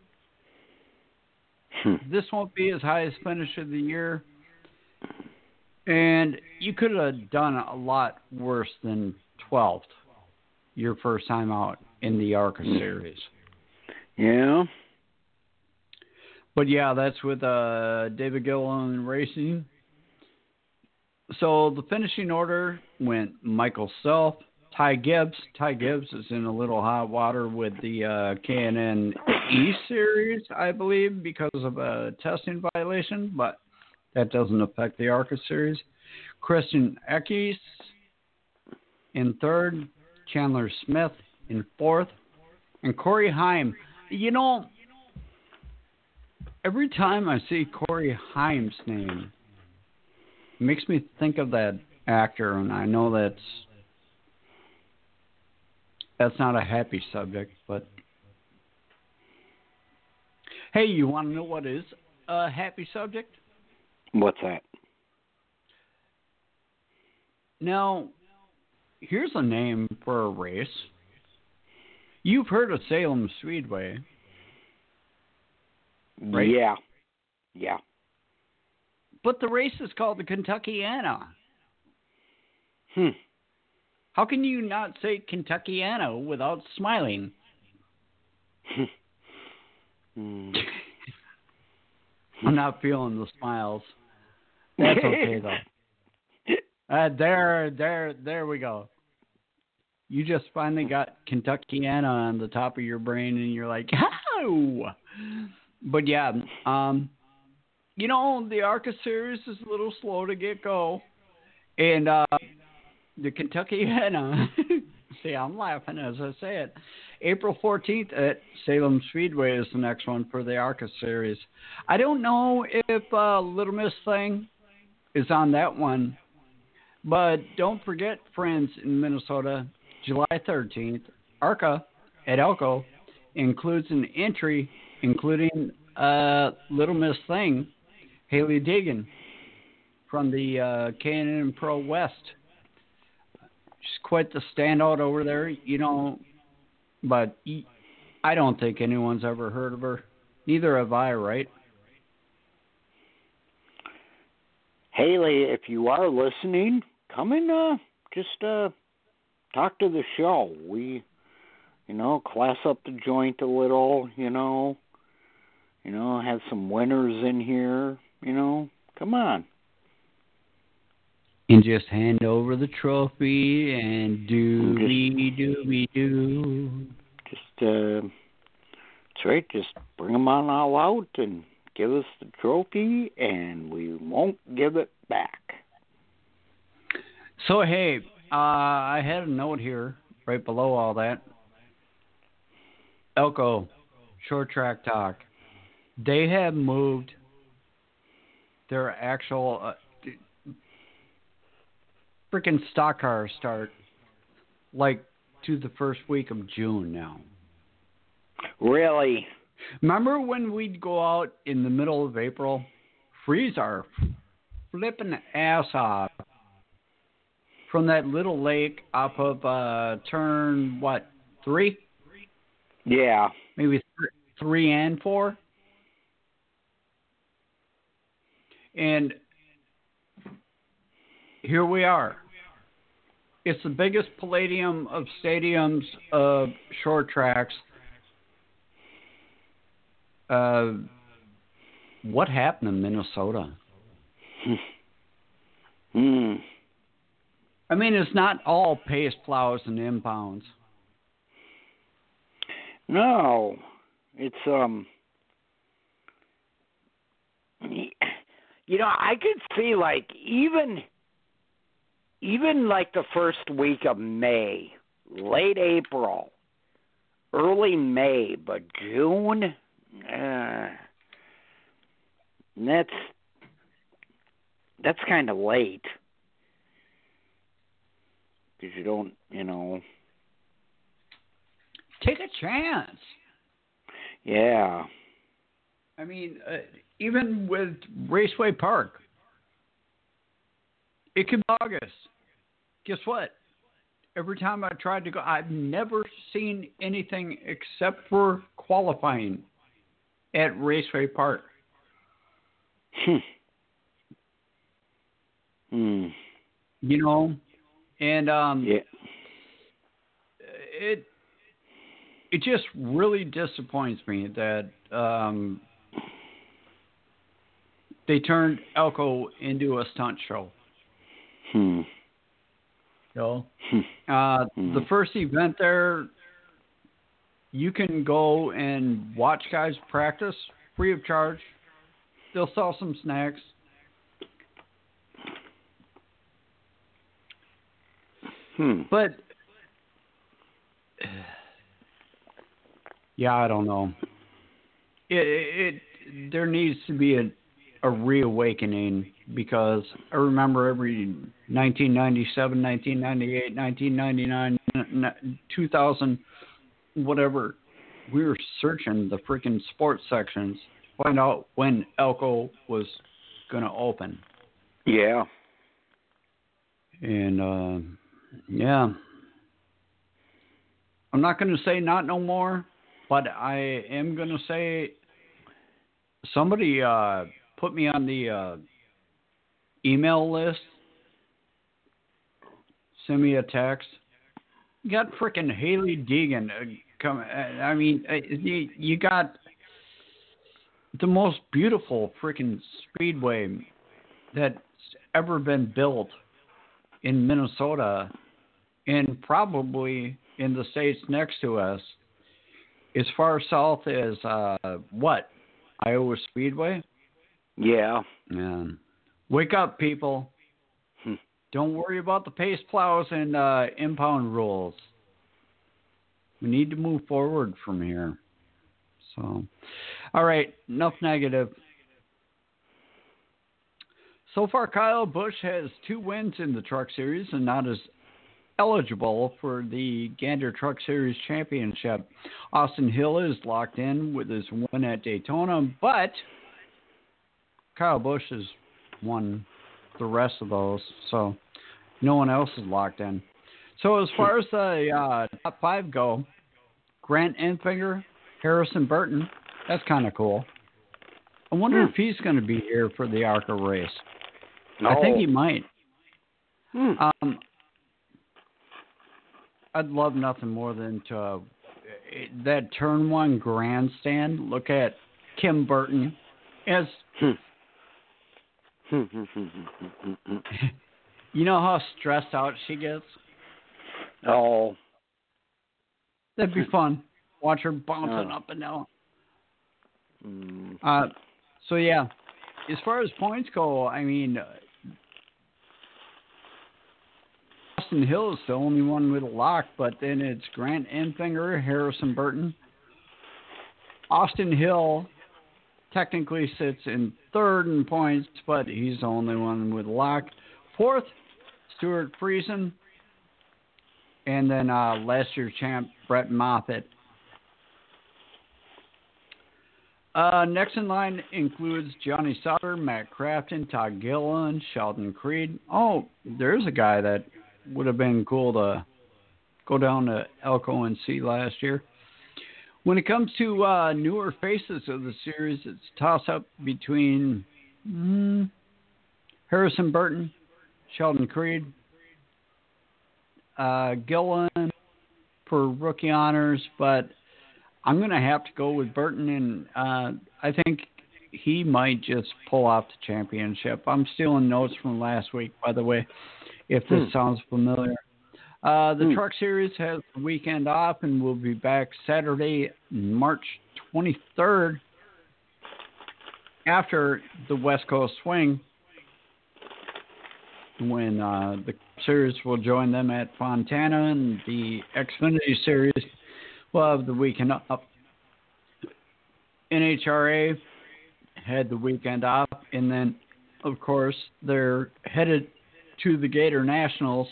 Hmm. this won't be his highest finish of the year. And you could have done a lot worse than twelfth your first time out in the ARCA series. Yeah. But yeah, that's with uh, David Gilliland Racing. So the finishing order went Michael Self, Ty Gibbs. Ty Gibbs is in a little hot water with the uh, K and N E series, I believe, because of a testing violation, but that doesn't affect the ARCA series. Christian Eckes in third, Chandler Smith in fourth, and Corey Heim. You know, every time I see Corey Haim's name, it makes me think of that actor, and I know that's that's not a happy subject, but hey, you want to know what is a happy subject? What's that? Now, here's a name for a race. You've heard of Salem Speedway, right? Yeah. Yeah. But the race is called the Kentuckiana. Hmm. How can you not say Kentuckiana without smiling? Hmm. I'm not feeling the smiles. That's okay, though. Uh, there, there, there we go. You just finally got Kentuckiana on the top of your brain, and you're like, how? But yeah, um, you know, the ARCA series is a little slow to get go. And uh, the Kentuckiana, see, I'm laughing as I say it. April fourteenth at Salem Speedway is the next one for the ARCA series. I don't know if uh, Little Miss Thing is on that one. But don't forget, friends in Minnesota, July thirteenth, ARCA at Elko includes an entry including uh, Little Miss Thing, Haley Deegan from the uh, K and N Pro West. She's quite the standout over there, you know, but I don't think anyone's ever heard of her. Neither have I, right? Haley, if you are listening, come and uh, just uh, talk to the show. We, you know, class up the joint a little, you know, you know, have some winners in here, you know, come on. And just hand over the trophy and doobie doobie doo. Just, uh, that's right, just bring them on all out and give us the trophy, and we won't give it back. So, hey, uh, I had a note here right below all that. Elko, Short Track Talk. They have moved their actual uh, freaking stock car start like to the first week of June now. Really? Remember when we'd go out in the middle of April, freeze our flipping ass off from that little lake off of uh, turn, what, three? Yeah. Maybe th- three and four? And here we are. It's the biggest palladium of stadiums of short tracks. Uh, what happened in Minnesota? Hmm. I mean, it's not all pace plows and impounds. No, it's um. You know, I could see like even, even like the first week of May, late April, early May, but June, uh, that's that's kind of late because you don't, you know. Take a chance. Yeah. I mean, uh, even with Raceway Park, it could be August. Guess what? Every time I tried to go, I've never seen anything except for qualifying at Raceway Park. Hmm. Hmm. You know, and um, Yeah. it it just really disappoints me that um, they turned Elko into a stunt show. Hmm. You know, Hmm. uh, Hmm. the first event there, you can go and watch guys practice free of charge. They'll sell some snacks. Hmm. But yeah, I don't know. It, it, it there needs to be a a reawakening, because I remember every nineteen ninety-seven, nineteen ninety-eight, nineteen ninety-nine, two thousand, whatever, we were searching the freaking sports sections to find out when Elko was going to open. Yeah. And uh, yeah, I'm not going to say not no more, but I am going to say somebody uh, put me on the uh, email list. Send me a text. You got freaking Haley Deegan. Uh, come, uh, I mean, uh, you, you got the most beautiful freaking speedway that's ever been built in Minnesota, and probably in the states next to us, as far south as uh, what? Iowa Speedway? Yeah. Yeah. Wake up, people. Hmm. Don't worry about the pace plows and uh, impound rules. We need to move forward from here. So, all right, enough negative. So far, Kyle Busch has two wins in the Truck Series and not as eligible for the Gander Truck Series Championship. Austin Hill is locked in with his win at Daytona, but Kyle Busch has won the rest of those, so no one else is locked in. So as far as the uh, top five go, Grant Enfinger, Harrison Burton, that's kind of cool. I wonder Hmm. if he's going to be here for the ARCA race. No. I think he might. Hmm. Um, I'd love nothing more than to uh, that turn one grandstand. Look at Kim Burton as Hmm. you know how stressed out she gets. Oh. That'd be fun. Watch her bouncing Oh. up and down. Hmm. Uh, so yeah, as far as points go, I mean, uh, Austin Hill is the only one with a lock, but then it's Grant Enfinger, Harrison Burton. Austin Hill technically sits in third in points, but he's the only one with a lock. Fourth, Stuart Friesen. And then uh, last year's champ, Brett Moffitt. Uh, next in line includes Johnny Sauter, Matt Crafton, Todd Gilliland, Sheldon Creed. Oh, there's a guy that would have been cool to go down to Elko and see last year. When it comes to uh, newer faces of the series, it's a toss-up between mm, Harrison Burton, Sheldon Creed, uh, Gilliland for rookie honors, but I'm going to have to go with Burton, and uh, I think he might just pull off the championship. I'm stealing notes from last week, by the way, if this Hmm. sounds familiar. Uh, the Hmm. Truck Series has the weekend off, and we'll be back Saturday, March twenty-third, after the West Coast Swing, when uh, the Series will join them at Fontana, and the Xfinity Series will have the weekend up. N H R A had the weekend off, and then, of course, they're headed to the Gator Nationals.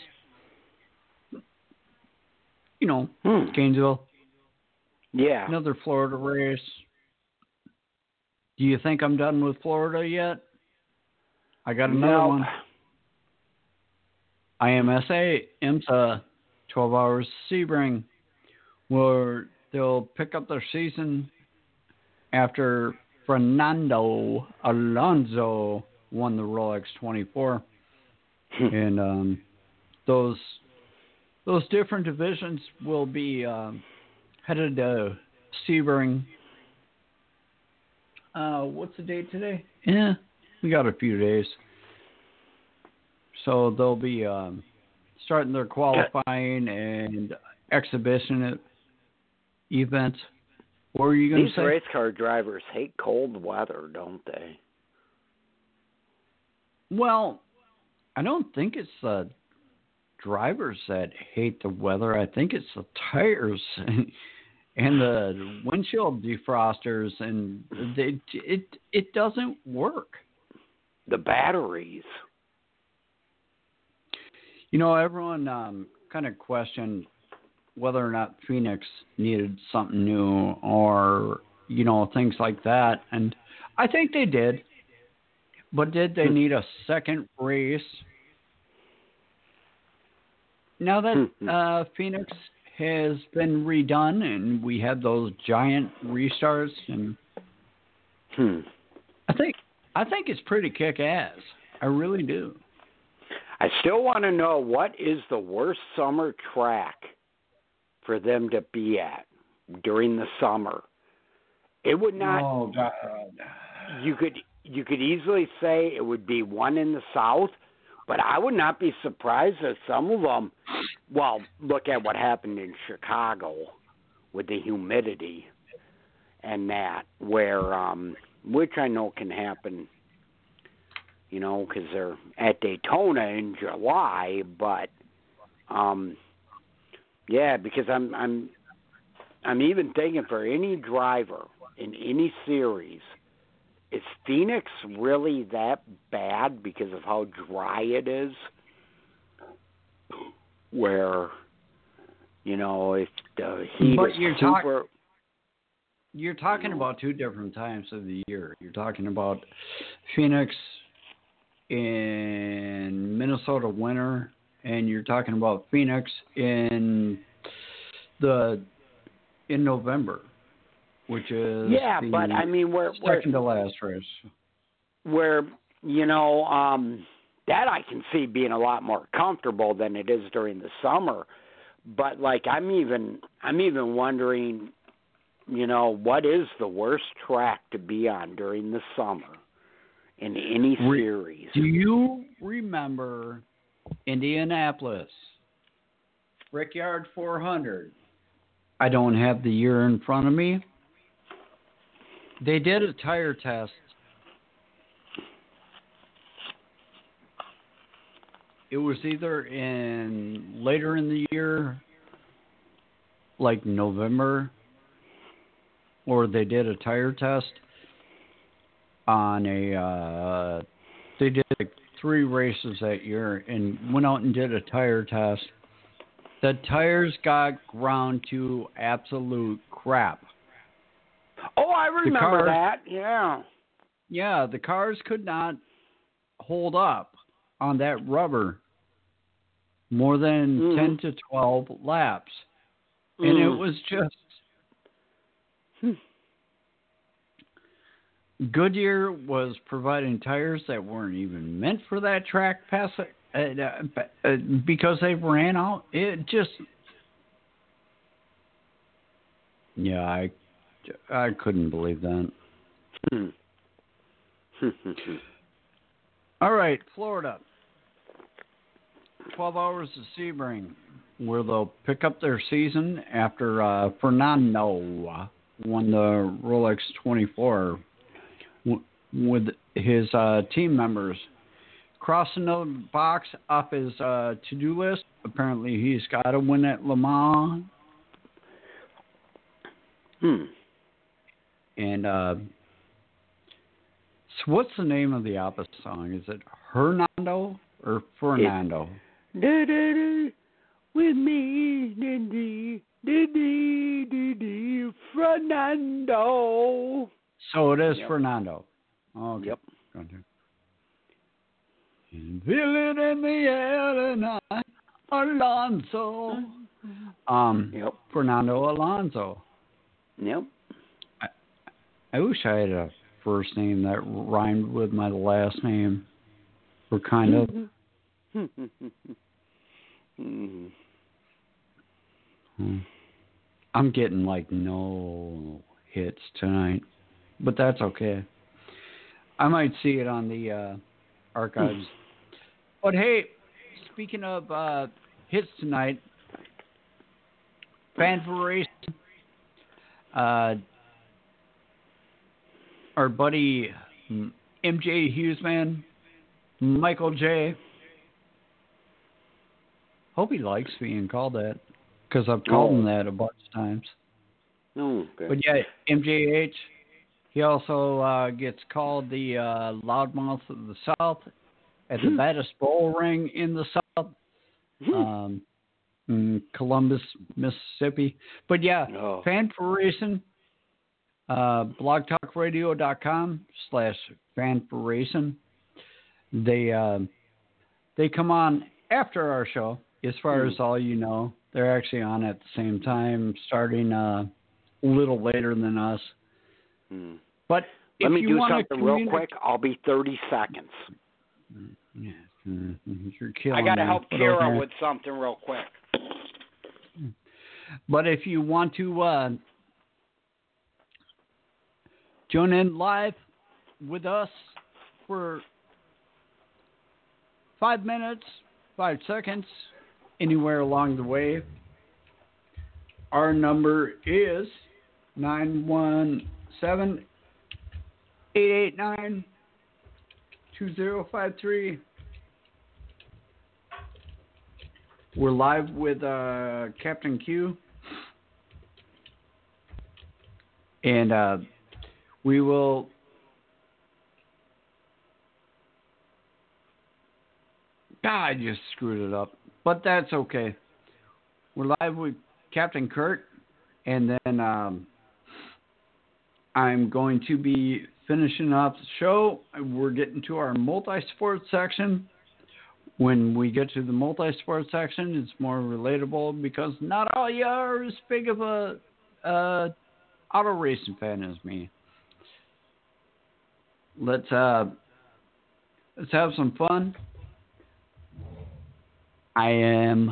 You know, Hmm. Gainesville, Yeah. another Florida race. Do you think I'm done with Florida yet? I got another no. one. I M S A, IMSA, twelve Hours Sebring, where they'll pick up their season after Fernando Alonso won the Rolex twenty-four. And um, those those different divisions will be um, headed to Sebring. Uh, what's the date today? Yeah, we got a few days. So they'll be um, starting their qualifying and exhibition events. What were you going to say? These race car drivers hate cold weather, don't they? Well, I don't think it's the drivers that hate the weather. I think it's the tires and the windshield defrosters, and they, it it doesn't work. The batteries. You know, everyone um, kind of questioned whether or not Phoenix needed something new or, you know, things like that. And I think they did. But did they need a second race? Now that uh, Phoenix has been redone and we had those giant restarts, and Hmm. I think I think it's pretty kick-ass. I really do. I still want to know, what is the worst summer track for them to be at during the summer? It would not. Oh, God. You could you could easily say it would be one in the south, but I would not be surprised that some of them. Well, look at what happened in Chicago with the humidity and that, where um, which I know can happen. You know, because they're at Daytona in July, but um, yeah, because I'm I'm I'm even thinking for any driver in any series, is Phoenix really that bad because of how dry it is? Where, you know, if the heat But is you're super. talk- You're talking about two different times of the year. You're talking about Phoenix in Minnesota winter, and you're talking about Phoenix in the in November, which is Yeah, the but I mean, we're second to last race. Where you know um, that I can see being a lot more comfortable than it is during the summer. But like, I'm even I'm even wondering, you know, what is the worst track to be on during the summer in any series? Do you remember Indianapolis, Brickyard four hundred? I don't have the year in front of me. They did a tire test. It was either in later in the year, like November, or they did a tire test on a, uh, they did like three races that year and went out and did a tire test. The tires got ground to absolute crap. Oh, I remember cars, that, yeah. Yeah, the cars could not hold up on that rubber more than mm. ten to twelve laps. Mm. And it was just... Hmm. Goodyear was providing tires that weren't even meant for that track pass uh, uh, because they ran out. It just, yeah, I, I couldn't believe that. Hmm. All right, Florida. twelve Hours of Sebring, where they'll pick up their season after uh, Fernando won the Rolex twenty-four with his uh, team members. Crossing the box off his uh, to-do list. Apparently, he's got to win at Le Mans. Hmm. And uh, so what's the name of the opposite song? Is it Hernando or Fernando? Da, da, da, with me, da, da, da, da, da, Fernando. So it is Yep. Fernando. Okay. Yep. Gotcha. Feel it in the air tonight, Alonso. Um, Yep. Fernando Alonso. Yep. I, I wish I had a first name that rhymed with my last name, or kind of. mm-hmm. Hmm. I'm getting like no hits tonight, but that's okay. I might see it on the uh, archives. But hey, speaking of uh, hits tonight, Fan for Racing, uh, our buddy M J Hughesman, Michael J. Hope he likes being called that, because I've called Oh. him that a bunch of times. Oh, okay. But yeah, M J H, he also uh, gets called the uh, loudmouth of the South at the baddest bull ring in the South, um, in Columbus, Mississippi. But yeah, Oh. Fan for Racing, uh, blogtalkradio.com slash Fan for Racing. They, uh, they come on after our show, as far Hmm. as all you know. They're actually on at the same time, starting uh, a little later than us. Hmm. But Let if me you do wanna something real communi- quick. I'll be thirty seconds. Yeah, mm, you're killing I got to me, help but Kira okay. with something real quick. But if you want to uh, join in live with us for five minutes, five seconds, anywhere along the way, our number is nine one seven, eight eight nine, two zero five three. We're live with uh, Captain Q. And uh, we will God, I just screwed it up. But that's okay. We're live with Captain Kurt. And then um, I'm going to be finishing off the show. We're getting to our multi-sport section. When we get to the multi-sport section, it's more relatable because not all you are as big of a uh, auto racing fan as me. Let's uh, let's have some fun. I am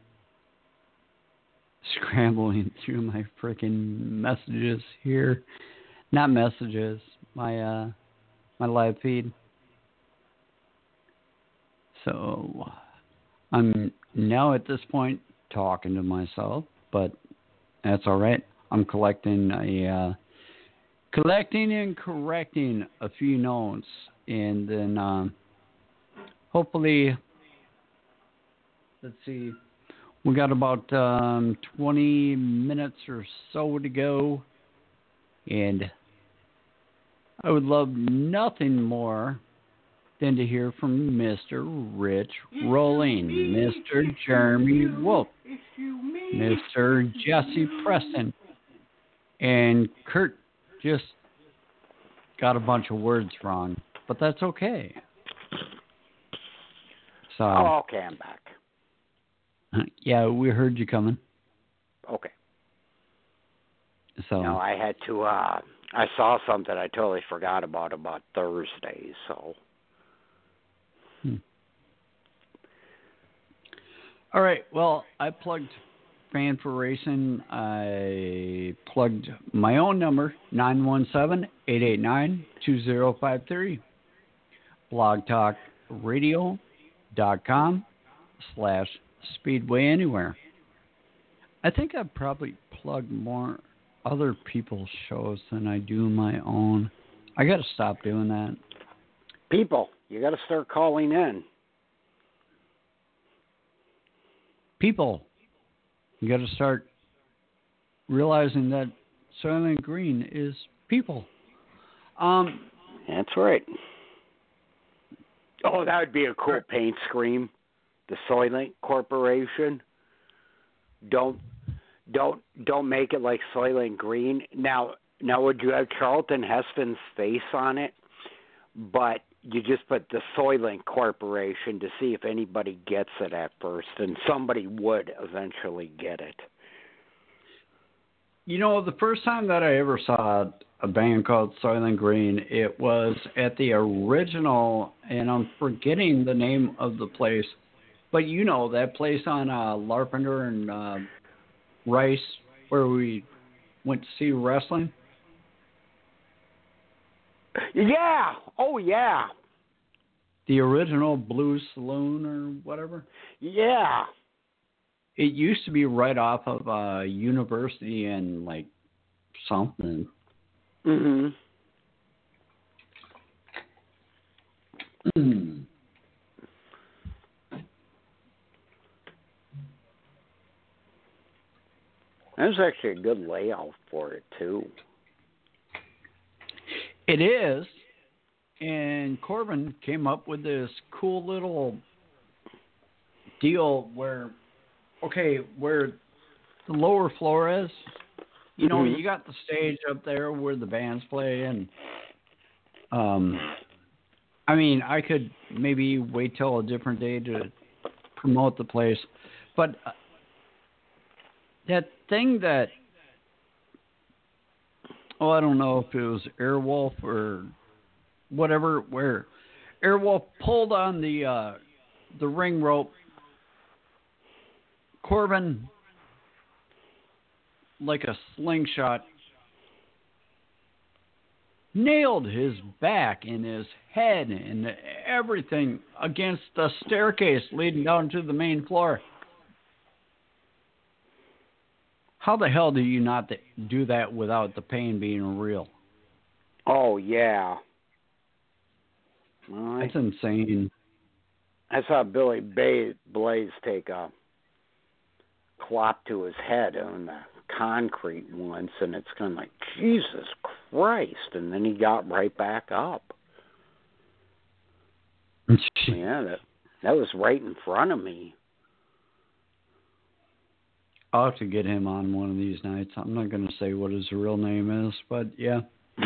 scrambling through my freaking messages here, not messages, my uh, my live feed. So I'm now at this point talking to myself, but that's all right. I'm collecting a uh, collecting and correcting a few notes, and then um, hopefully, let's see, we got about um, twenty minutes or so to go, and I would love nothing more than to hear from Mister Rich Rolling, Mister Jeremy Wolf, Mister Jesse Preston, and Kurt just got a bunch of words wrong, but that's okay. So, Oh, okay, I'm back. yeah, we heard you coming. Okay. So, No, I had to, uh, I saw something I totally forgot about about Thursday, so. Hmm. All right, well, I plugged Fan for Racing. I plugged my own number, nine one seven, eight eight nine, two zero five three. blogtalkradio.com slash Speedway Anywhere. I think I've probably plugged more other people's shows than I do my own. I got to stop doing that. People, you got to start calling in. People, you got to start realizing that Soylent Green is people. Um, That's right. Oh, that would be a cool paint scheme. The Soylent Corporation. Don't don't don't make it like Soylent Green. Now, Now, would you have Charlton Heston's face on it? But you just put the Soylent Corporation to see if anybody gets it at first, and somebody would eventually get it. You know, the first time that I ever saw a band called Soylent Green, it was at the original, and I'm forgetting the name of the place, but you know, that place on uh, Larpenteur and uh, Rice where we went to see wrestling. Yeah. Oh, yeah. The original Blue Saloon or whatever. Yeah. It used to be right off of uh, University and like something. Mhm. That was actually a good layout for it too. It is, and Corbin came up with this cool little deal where, okay, where the lower floor is, you know, Mhm. you got the stage up there where the bands play, and um, I mean, I could maybe wait till a different day to promote the place, but uh, that thing that, oh, I don't know if it was Airwolf or whatever, where Airwolf pulled on the uh, the ring rope. Corbin, like a slingshot, nailed his back and his head and everything against the staircase leading down to the main floor. How the hell do you not do that without the pain being real? Oh, yeah. Well, That's insane. I saw Billy Bay, Blaze take a clop to his head on the concrete once, and it's kind of like, Jesus Christ, and then he got right back up. Yeah, that, that was right in front of me. I'll have to get him on one of these nights. I'm not going to say what his real name is, but yeah.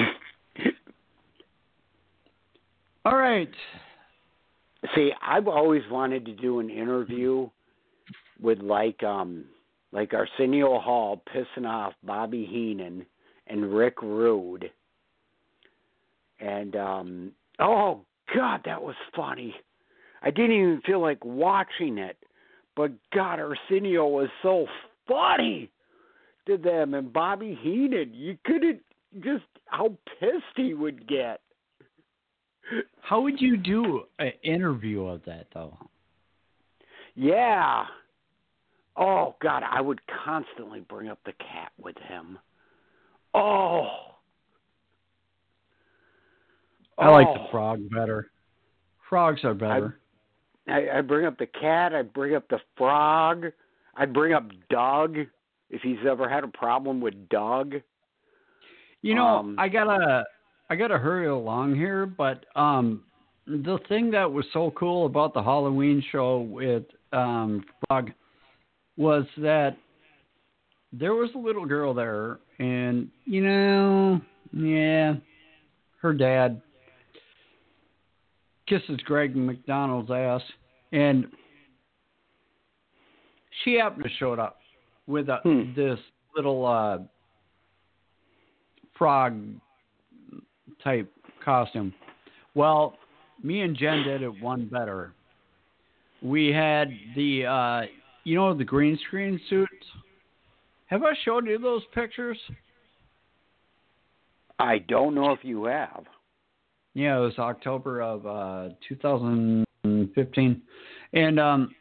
All right. See, I've always wanted to do an interview with like um like Arsenio Hall pissing off Bobby Heenan and Rick Rude. And um oh God, that was funny. I didn't even feel like watching it. But God, Arsenio was so funny to them, and Bobby Heenan, you couldn't just how pissed he would get. How would you do an interview of that, though? Yeah. Oh, God, I would constantly bring up the cat with him. Oh. I like oh. the frog better. Frogs are better. I, I bring up the cat. I bring up the frog. I bring up Doug, if he's ever had a problem with Doug. You know, um, I gotta, I gotta hurry along here, but um, the thing that was so cool about the Halloween show with um, Frog was that there was a little girl there, and you know, yeah, her dad kisses Greg McDonald's ass, and she happened to show up with a, hmm. this little uh, frog type costume. Well, me and Jen did it one better. We had the, uh, you know, the green screen suits. Have I showed you those pictures? I don't know if you have. Yeah, it was October of uh, two thousand fifteen. And um,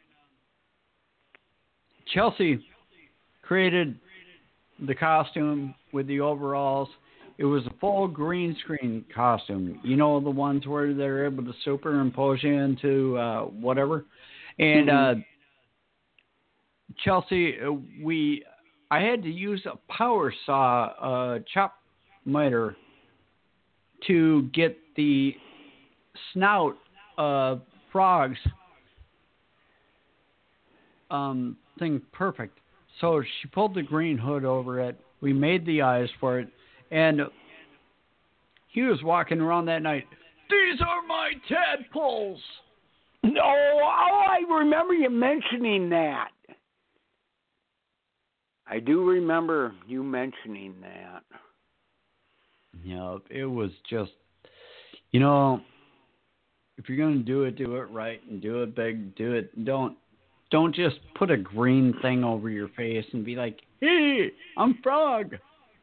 Chelsea created the costume with the overalls. It was a full green screen costume. You know, the ones where they're able to superimpose you into uh, whatever. And mm-hmm. uh, Chelsea, we, I had to use a power saw uh, chop miter to get the snout of Frog's um, thing perfect. So she pulled the green hood over it. We made the eyes for it, And he was walking around that night. These are my tadpoles. No, oh, I remember you mentioning that. I do remember you mentioning that. Yeah, it was just, you know, if you're going to do it, do it right and do it big. Do it. Don't don't just put a green thing over your face and be like, hey, I'm Frog.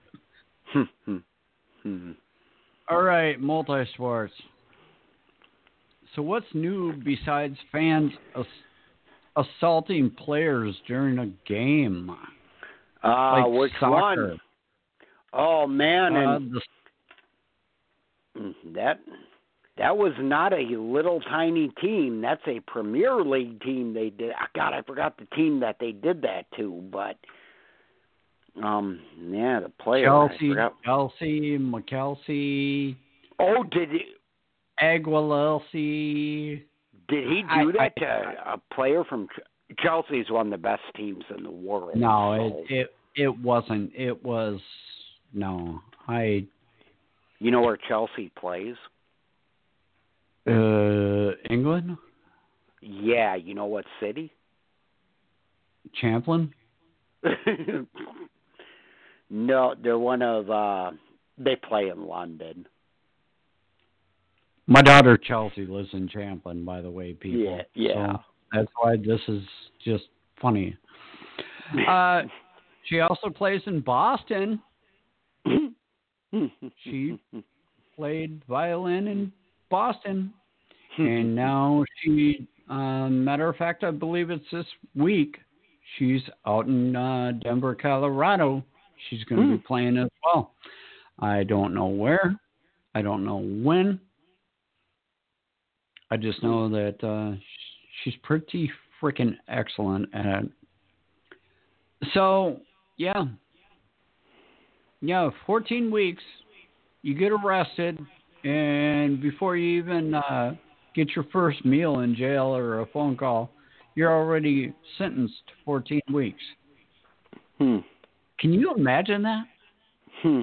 All right, multi-sports. So what's new besides fans ass- assaulting players during a game? Uh, like which soccer. one? Oh, man. Uh, and the, that that was not a little tiny team. That's a Premier League team they did. God, I forgot the team that they did that to. But, um, yeah, the player. Chelsea, Chelsea, McKelsey. Oh, did he? Aguilelsi. Did he do I, that I, to a player from Chelsea? Is one of the best teams in the world. No, so. it, it it wasn't. It was no. I. You know where Chelsea plays? Uh, England. Yeah, you know what city? Champlin. No, they're one of. Uh, they play in London. My daughter Chelsea lives in Champlin, by the way, people. Yeah, yeah. So that's why this is just funny. Uh, she also plays in Boston. She played violin in Boston, and now she, uh, matter of fact, I believe it's this week, she's out in uh, Denver, Colorado. She's going to be playing as well. I don't know where. I don't know when. I just know that uh, she's pretty freaking excellent at it. So, yeah. Yeah, fourteen weeks, you get arrested, and before you even uh, get your first meal in jail or a phone call, you're already sentenced to fourteen weeks. Hmm. Can you imagine that? Hmm.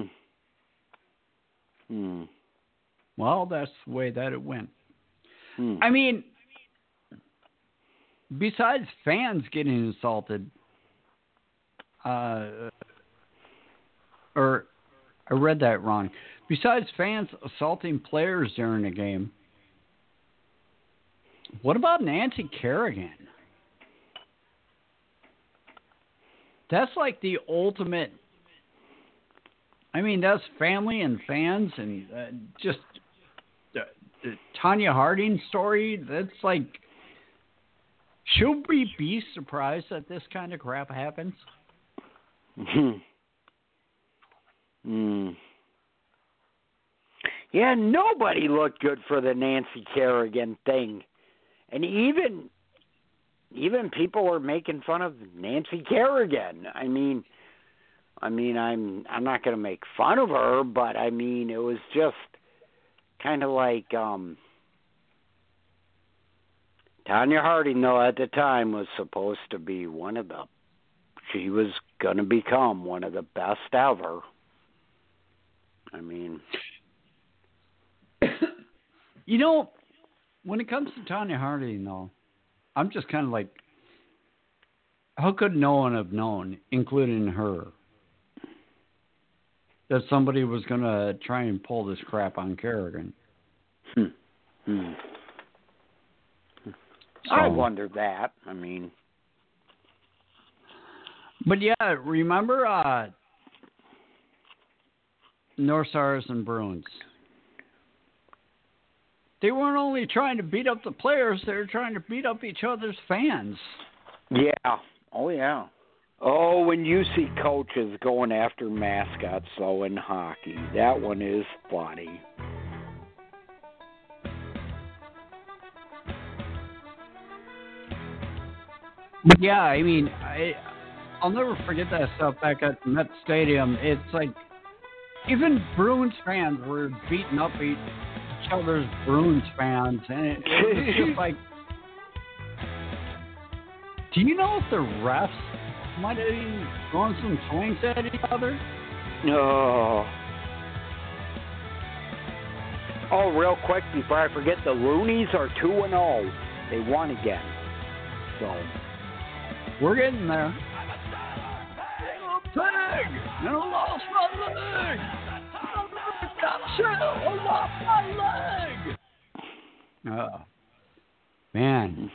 Hmm. Well, that's the way that it went. Hmm. I mean, besides fans getting assaulted, uh, or I read that wrong. Besides fans assaulting players during a game, what about Nancy Kerrigan? That's like the ultimate. I mean, that's family and fans and uh, just uh, the Tanya Harding story. That's like, should we be surprised that this kind of crap happens? Hmm. Hmm. Yeah, nobody looked good for the Nancy Kerrigan thing, and even even people were making fun of Nancy Kerrigan. I mean, I mean, I'm I'm not going to make fun of her, but I mean, it was just kind of like um, Tanya Harding, though, at the time was supposed to be one of the. She was going to become one of the best ever. I mean, you know, when it comes to Tanya Harding, though, I'm just kind of like, how could no one have known, including her, that somebody was going to try and pull this crap on Kerrigan? Hmm. Hmm. So, I wondered that. I mean, but yeah, remember uh, North Stars and Bruins? They weren't only trying to beat up the players; they were trying to beat up each other's fans. Yeah. Oh, yeah. Oh, when you see coaches going after mascots, though, in hockey, that one is funny. But yeah, I mean, I, I'll never forget that stuff back at Met Stadium. It's like, even Bruins fans were beating up each other's Bruins fans, and it, it was just like, do you know if the refs might have been throwing some swings at each other? Oh. Oh, real quick before I forget, the Loonies are two and zero. They won again. So we're getting there. Pig, and I lost my leg. I lost my leg. Oh, man.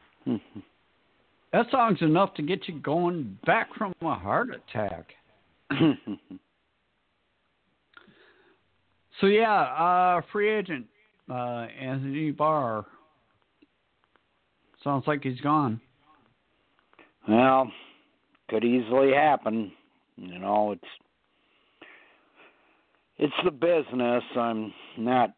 That song's enough to get you going back from a heart attack. So, yeah, uh, free agent uh, Anthony Barr. Sounds like he's gone. Well, could easily happen. You know, it's it's the business. I'm not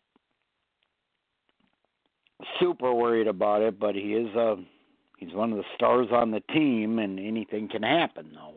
super worried about it, but he is a he's one of the stars on the team, and anything can happen, though.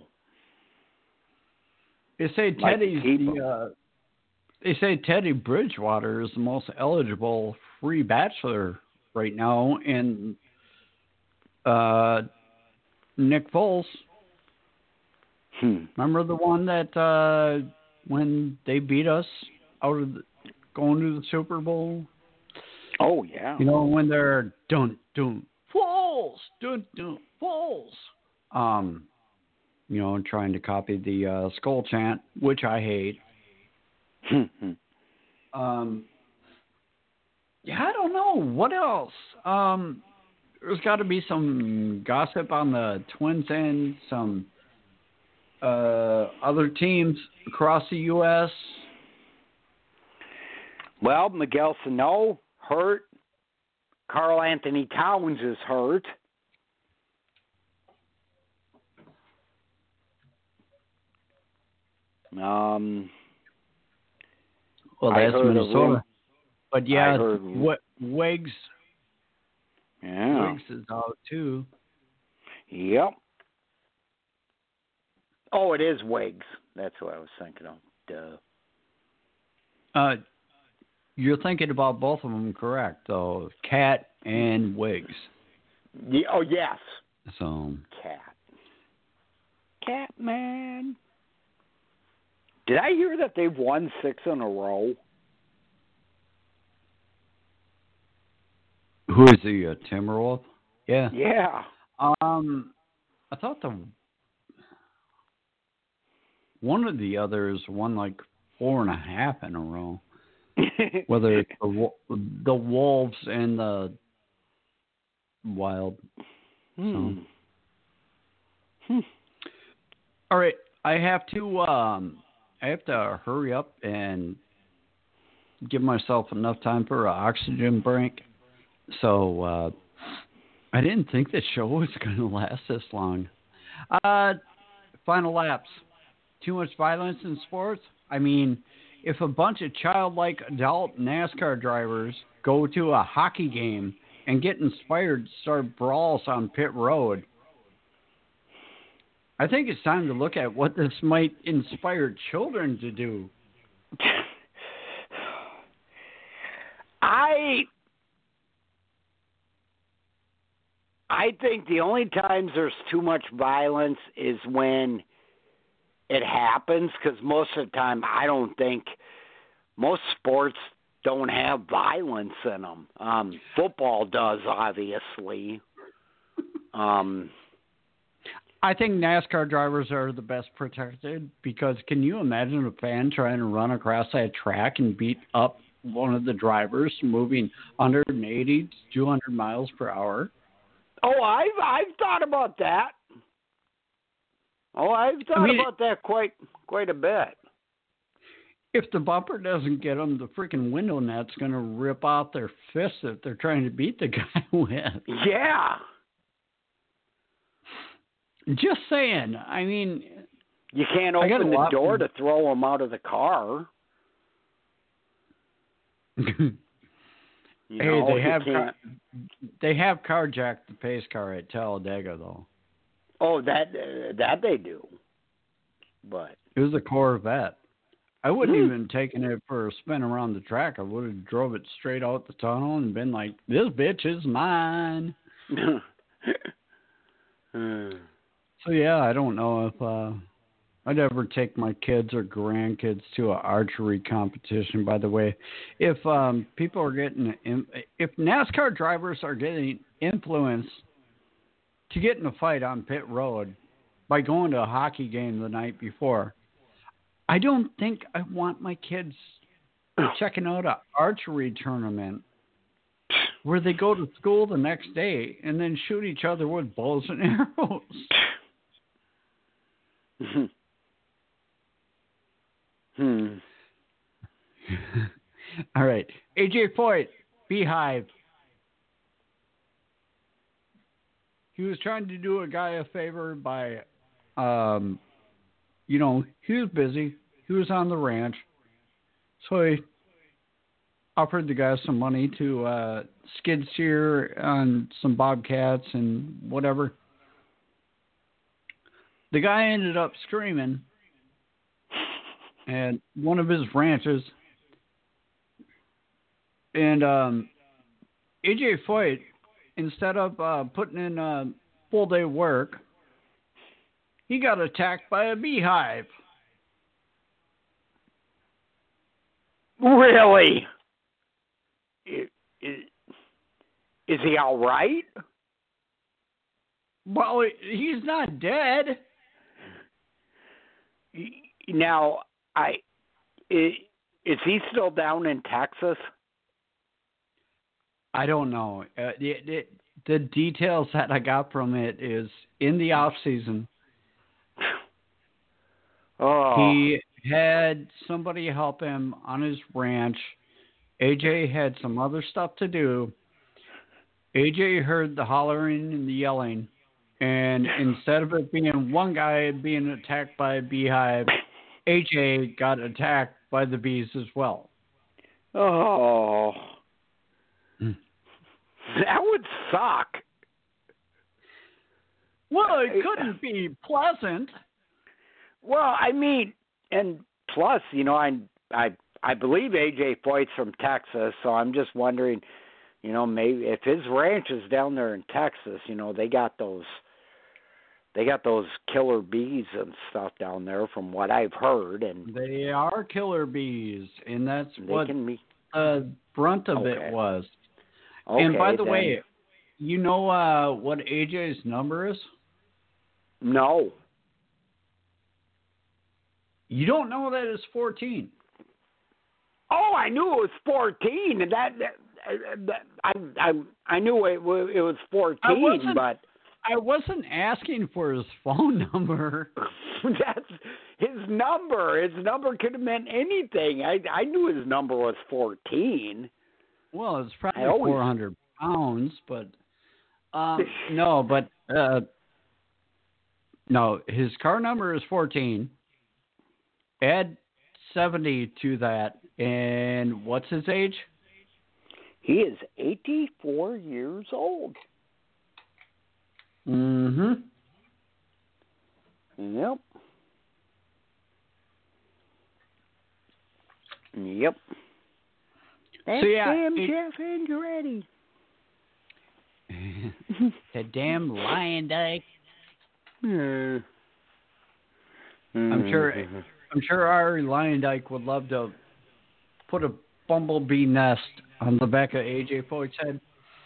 They say Teddy's the, uh, they say Teddy Bridgewater is the most eligible free bachelor right now, and uh, Nick Foles. Hmm. Remember the one that uh, when they beat us out of the, going to the Super Bowl? Oh yeah. You know when they're dun dun Foles dun dun Foles. Um, you know, trying to copy the uh, skull chant, which I hate. um, yeah, I don't know what else. Um, there's got to be some gossip on the Twins end, some. Uh, other teams across the U S Well, Miguel Sano hurt. Karl Anthony Towns is hurt. Um, well, that's Minnesota. But yeah, heard, w- Wiggs. Yeah. Wiggs is out too. Yep. Oh, it is Wiggs. That's what I was thinking of. Duh. Uh, you're thinking about both of them correct, though. Cat and Wiggs. Yeah, oh, yes. So. Cat. Cat man. Did I hear that they've won six in a row? Who is the uh, Timberwolf? Yeah. Yeah. Um, I thought the one of the others won like four and a half in a row. Whether it's the, the Wolves and the Wild. Hmm. So. Hmm. All right, I have to. Um, I have to hurry up and give myself enough time for an oxygen break. So uh, I didn't think the show was going to last this long. Uh, final laps. Too much violence in sports? I mean, if a bunch of childlike adult NASCAR drivers go to a hockey game and get inspired to start brawls on pit road, I think it's time to look at what this might inspire children to do. I I think the only times there's too much violence is when it happens, because most of the time I don't think most sports don't have violence in them. Um, football does, obviously. Um, I think NASCAR drivers are the best protected, because can you imagine a fan trying to run across that track and beat up one of the drivers moving one eighty, two hundred miles per hour? Oh, I've I've thought about that. Oh, I've thought I mean, about that quite quite a bit. If the bumper doesn't get them, the freaking window net's going to rip out their fist that they're trying to beat the guy with. Yeah. Just saying. I mean, you can't open the door to throw them out of the car. You hey, know, they have can't... car- they have carjacked the pace car at Talladega, though. Oh, that uh, that they do. But it was a Corvette. I wouldn't hmm. even taken it for a spin around the track. I would have drove it straight out the tunnel and been like, "This bitch is mine." hmm. So yeah, I don't know if uh, I'd ever take my kids or grandkids to an archery competition. By the way, if um, people are getting, if NASCAR drivers are getting influenced to get in a fight on pit road by going to a hockey game the night before, I don't think I want my kids checking out an archery tournament where they go to school the next day and then shoot each other with bows and arrows. Hmm. All right. A J Foyt, Beehive. He was trying to do a guy a favor by, um, you know, he was busy. He was on the ranch. So he offered the guy some money to uh, skid steer on some bobcats and whatever. The guy ended up screaming at one of his ranches. And um, A J Foyt, instead of uh, putting in uh, full day work, he got attacked by a beehive. Really? Is, is he all right? Well, he's not dead. Now, I is, is he still down in Texas? I don't know. Uh, the, the, the details that I got from it is in the off season. Oh. He had somebody help him on his ranch. A J had some other stuff to do. A J heard the hollering and the yelling, and instead of it being one guy being attacked by a beehive, A J got attacked by the bees as well. Oh. That would suck. Well, it couldn't be pleasant. Well, I mean, and plus, you know, I I I believe A J Foyt's from Texas, so I'm just wondering, you know, maybe if his ranch is down there in Texas, you know, they got those they got those killer bees and stuff down there, from what I've heard, and they are killer bees, and that's what can be, the uh, brunt of okay. it was. Okay, and by the then, way, you know uh, what A J's number is? No. You don't know that it's fourteen. Oh, I knew it was fourteen, and that, that, that I, I I knew it was, it was fourteen, but I wasn't asking for his phone number. That's his number. His number could have meant anything. I I knew his number was fourteen. Well, it's probably always... four hundred pounds, but um, no, but uh, no, his car number is fourteen. Add seventy to that, and what's his age? He is eighty-four years old. Mm-hmm. Yep. Yep. That's so, yeah, damn it, Jeff Andretti. the damn lion dyke. Mm. I'm sure. I'm sure Ari Lyondike would love to put a bumblebee nest on the back of A J Foyt's head.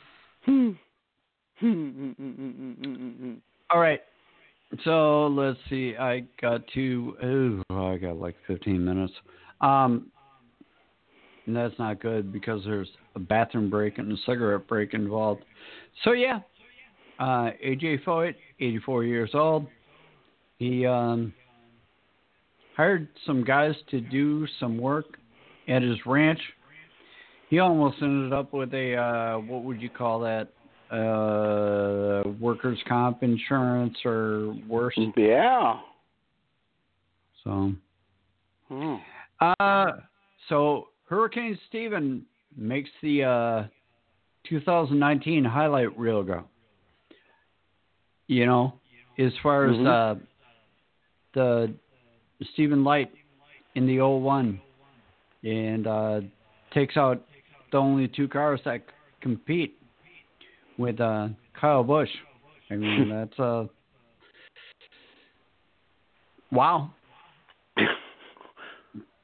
All right. So let's see. I got to. Oh, I got like fifteen minutes. Um, and that's not good because there's a bathroom break and a cigarette break involved. So yeah, uh, A J Foyt, eighty-four years old. He um, hired some guys to do some work at his ranch. He almost ended up with a uh, what would you call that? Uh, workers' comp insurance or worse. Yeah. So. Hmm. Uh, so Hurricane Stephen makes the uh, two thousand nineteen highlight reel go. You know, as far mm-hmm. as uh, the Stephen Light in the oh one, and uh, takes out the only two cars that compete with uh, Kyle Busch. I mean, that's uh, wow.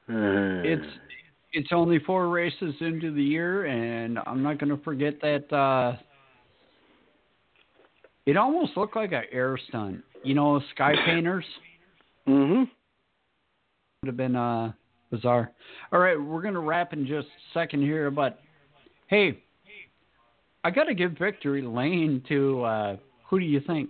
it's it's only four races into the year, and I'm not going to forget that. Uh, it almost looked like an air stunt. You know, sky painters. Mm-hmm. Would have been uh, bizarre. All right, we're going to wrap in just a second here, but hey, I got to give victory lane to uh, who do you think?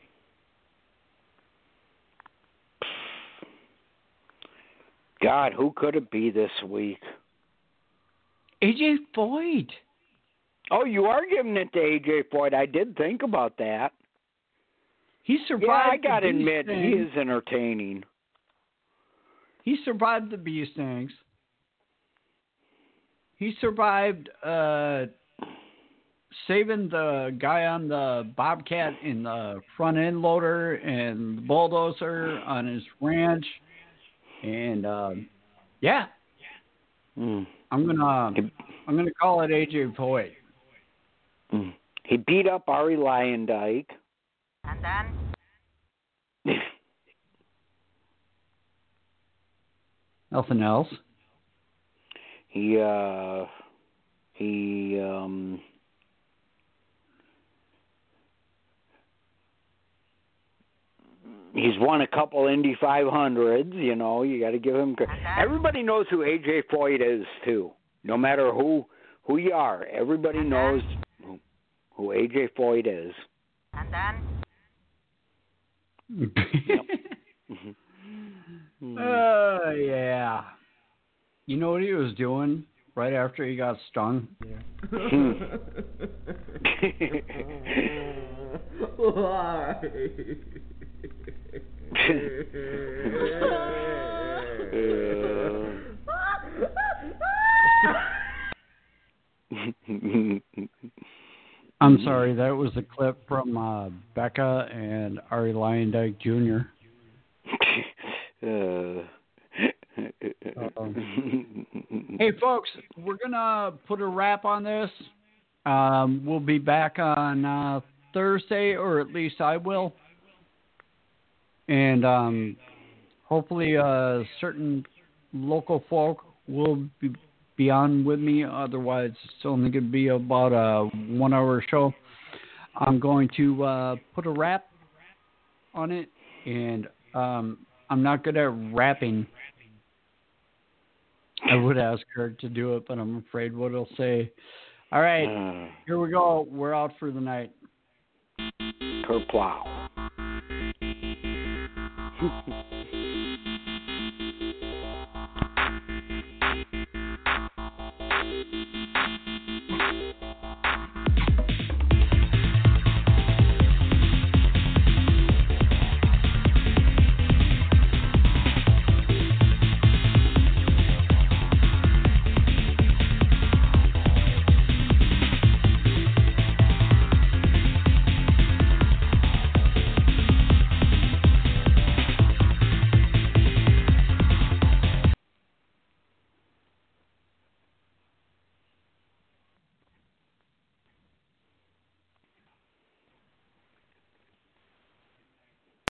God, who could it be this week? A J Foyt. Oh, you are giving it to A J Foyt. I did think about that. He survived. Yeah, I got to the admit, Bee he Stings. is entertaining. He survived the Bee Stings. He survived uh, saving the guy on the Bobcat in the front end loader and the bulldozer on his ranch. And um, yeah, Mm. I'm gonna I'm gonna call it A J Foyt. Mm. He beat up Ari Lyondike. And then? Nothing else. He uh he um he's won a couple Indy five hundreds, you know, you got to give him credit. Everybody knows who A J Foyt is too. No matter who who you are, everybody And knows then? who, who A J Foyt is. And then? Oh, yeah. You know what he was doing right after he got stung? Why? I'm sorry, that was a clip from uh, Becca and Ari Lyondike Junior uh. Um, hey, folks, we're going to put a wrap on this. Um, we'll be back on uh, Thursday, or at least I will. And um, hopefully uh, certain local folk will be, be on with me. Otherwise, it's only going to be about a one-hour show. I'm going to uh, put a wrap on it, and um, I'm not good at rapping. I would ask her to do it, but I'm afraid what he'll say. All right, here we go. We're out for the night. Kerplow.